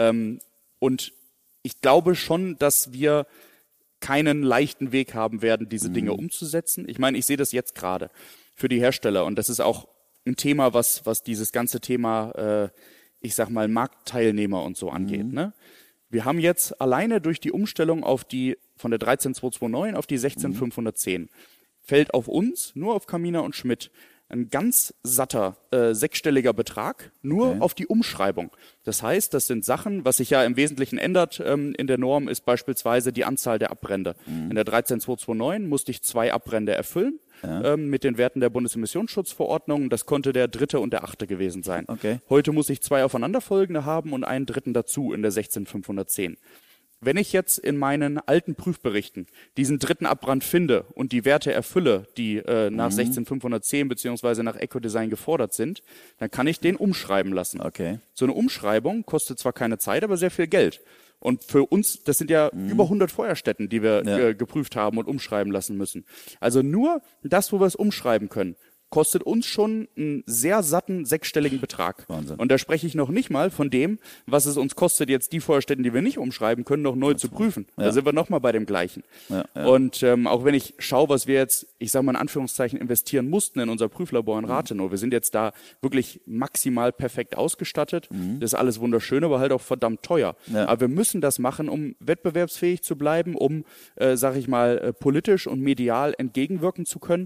Und ich glaube schon, dass wir keinen leichten Weg haben werden, diese Dinge umzusetzen. Ich meine, ich sehe das jetzt gerade für die Hersteller und das ist auch ein Thema, was dieses ganze Thema ich sag mal, Marktteilnehmer und so angeht. Ne? Wir haben jetzt alleine durch die Umstellung auf die von der 13229 auf die 16510 fällt auf uns, nur auf Kaminer und Schmidt, ein ganz satter 6-stelliger Betrag nur auf die Umschreibung. Das heißt, das sind Sachen, was sich ja im Wesentlichen ändert in der Norm, ist beispielsweise die Anzahl der Abbrände. In der 13229 musste ich 2 Abbrände erfüllen. Mit den Werten der Bundesemissionsschutzverordnung. Das konnte der 3. und der 8. gewesen sein. Heute muss ich 2 aufeinanderfolgende haben und einen 3. dazu in der 16510. Wenn ich jetzt in meinen alten Prüfberichten diesen 3. Abbrand finde und die Werte erfülle, die nach 16510 beziehungsweise nach Ecodesign gefordert sind, dann kann ich den umschreiben lassen. So eine Umschreibung kostet zwar keine Zeit, aber sehr viel Geld. Und für uns, das sind ja über 100 Feuerstätten, die wir geprüft haben und umschreiben lassen müssen. Also nur das, wo wir es umschreiben können, kostet uns schon einen sehr satten 6-stelligen Betrag. Wahnsinn. Und da spreche ich noch nicht mal von dem, was es uns kostet, jetzt die Feuerstätten, die wir nicht umschreiben können, noch neu zu prüfen. Da sind wir noch mal bei dem Gleichen. Und auch wenn ich schaue, was wir jetzt, ich sage mal in Anführungszeichen, investieren mussten in unser Prüflabor in Rathenow, wir sind jetzt da wirklich maximal perfekt ausgestattet. Das ist alles wunderschön, aber halt auch verdammt teuer. Aber wir müssen das machen, um wettbewerbsfähig zu bleiben, um, sage ich mal, politisch und medial entgegenwirken zu können.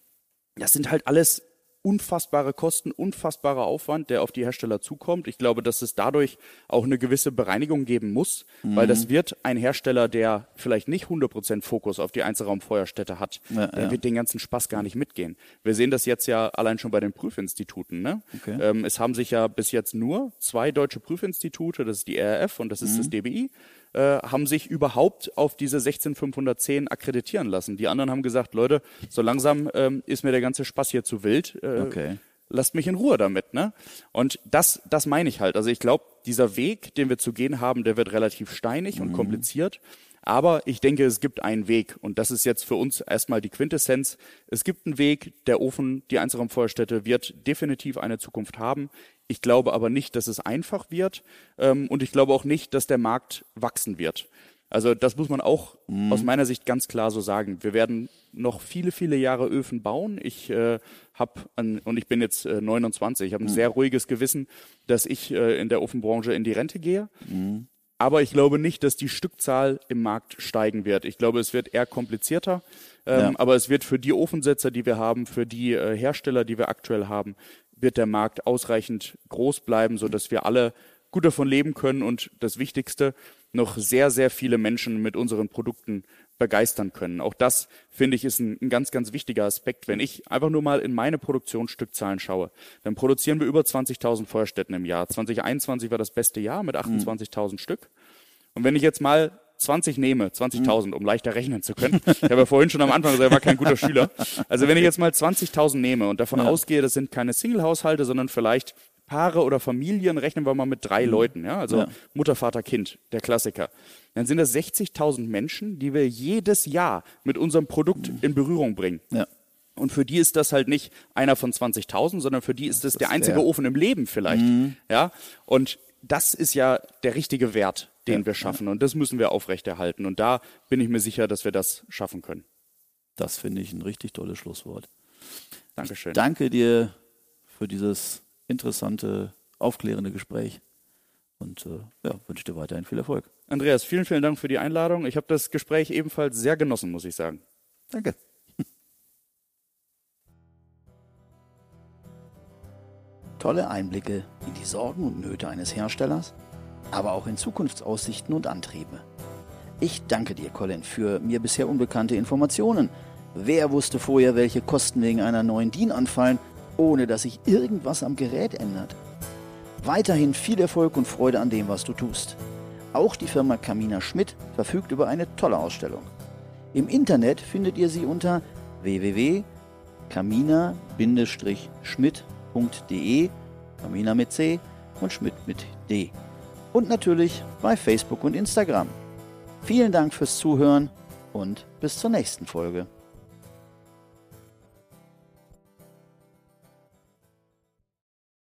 Das sind halt alles unfassbare Kosten, unfassbarer Aufwand, der auf die Hersteller zukommt. Ich glaube, dass es dadurch auch eine gewisse Bereinigung geben muss, weil das wird ein Hersteller, der vielleicht nicht 100% Fokus auf die Einzelraumfeuerstätte hat, der wird den ganzen Spaß gar nicht mitgehen. Wir sehen das jetzt ja allein schon bei den Prüfinstituten. Ne? Es haben sich ja bis jetzt nur 2 deutsche Prüfinstitute, das ist die RRF und das ist das DBI, haben sich überhaupt auf diese 16510 akkreditieren lassen. Die anderen haben gesagt, Leute, so langsam ist mir der ganze Spaß hier zu wild. Lasst mich in Ruhe damit. Ne? Und das meine ich halt. Also ich glaube, dieser Weg, den wir zu gehen haben, der wird relativ steinig und kompliziert. Aber ich denke, es gibt einen Weg. Und das ist jetzt für uns erstmal die Quintessenz. Es gibt einen Weg. Der Ofen, die Einzelraumfeuerstätte wird definitiv eine Zukunft haben. Ich glaube aber nicht, dass es einfach wird. Und ich glaube auch nicht, dass der Markt wachsen wird. Also das muss man auch aus meiner Sicht ganz klar so sagen. Wir werden noch viele, viele Jahre Öfen bauen. Ich und ich bin jetzt 29, ich habe ein sehr ruhiges Gewissen, dass ich in der Ofenbranche in die Rente gehe. Aber ich glaube nicht, dass die Stückzahl im Markt steigen wird. Ich glaube, es wird eher komplizierter. Aber es wird für die Ofensetzer, die wir haben, für die Hersteller, die wir aktuell haben, wird der Markt ausreichend groß bleiben, sodass wir alle gut davon leben können und das Wichtigste, noch sehr, sehr viele Menschen mit unseren Produkten begeistern können. Auch das, finde ich, ist ein ganz, ganz wichtiger Aspekt. Wenn ich einfach nur mal in meine Produktionsstückzahlen schaue, dann produzieren wir über 20.000 Feuerstätten im Jahr. 2021 war das beste Jahr mit 28.000 Stück. Und wenn ich jetzt mal 20 nehme, 20.000, um leichter rechnen zu können. Ich habe ja vorhin schon am Anfang gesagt, er war kein guter Schüler. Also wenn ich jetzt mal 20.000 nehme und davon ausgehe, das sind keine Single-Haushalte, sondern vielleicht Paare oder Familien, rechnen wir mal mit 3 Leuten, ja, also Mutter, Vater, Kind, der Klassiker. Dann sind das 60.000 Menschen, die wir jedes Jahr mit unserem Produkt in Berührung bringen. Und für die ist das halt nicht einer von 20.000, sondern für die ist das der einzige Ofen im Leben vielleicht. Ja? Und das ist ja der richtige Wert, den wir schaffen. Und das müssen wir aufrechterhalten. Und da bin ich mir sicher, dass wir das schaffen können. Das finde ich ein richtig tolles Schlusswort. Dankeschön. Ich danke dir für dieses interessante, aufklärende Gespräch und wünsche dir weiterhin viel Erfolg. Andreas, vielen, vielen Dank für die Einladung. Ich habe das Gespräch ebenfalls sehr genossen, muss ich sagen. Danke. Tolle Einblicke in die Sorgen und Nöte eines Herstellers, aber auch in Zukunftsaussichten und Antriebe. Ich danke dir, Colin, für mir bisher unbekannte Informationen. Wer wusste vorher, welche Kosten wegen einer neuen DIN anfallen, ohne dass sich irgendwas am Gerät ändert? Weiterhin viel Erfolg und Freude an dem, was du tust. Auch die Firma Camina Schmidt verfügt über eine tolle Ausstellung. Im Internet findet ihr sie unter www.camina-schmidt.de, Camina mit C und Schmidt mit D. Und natürlich bei Facebook und Instagram. Vielen Dank fürs Zuhören und bis zur nächsten Folge.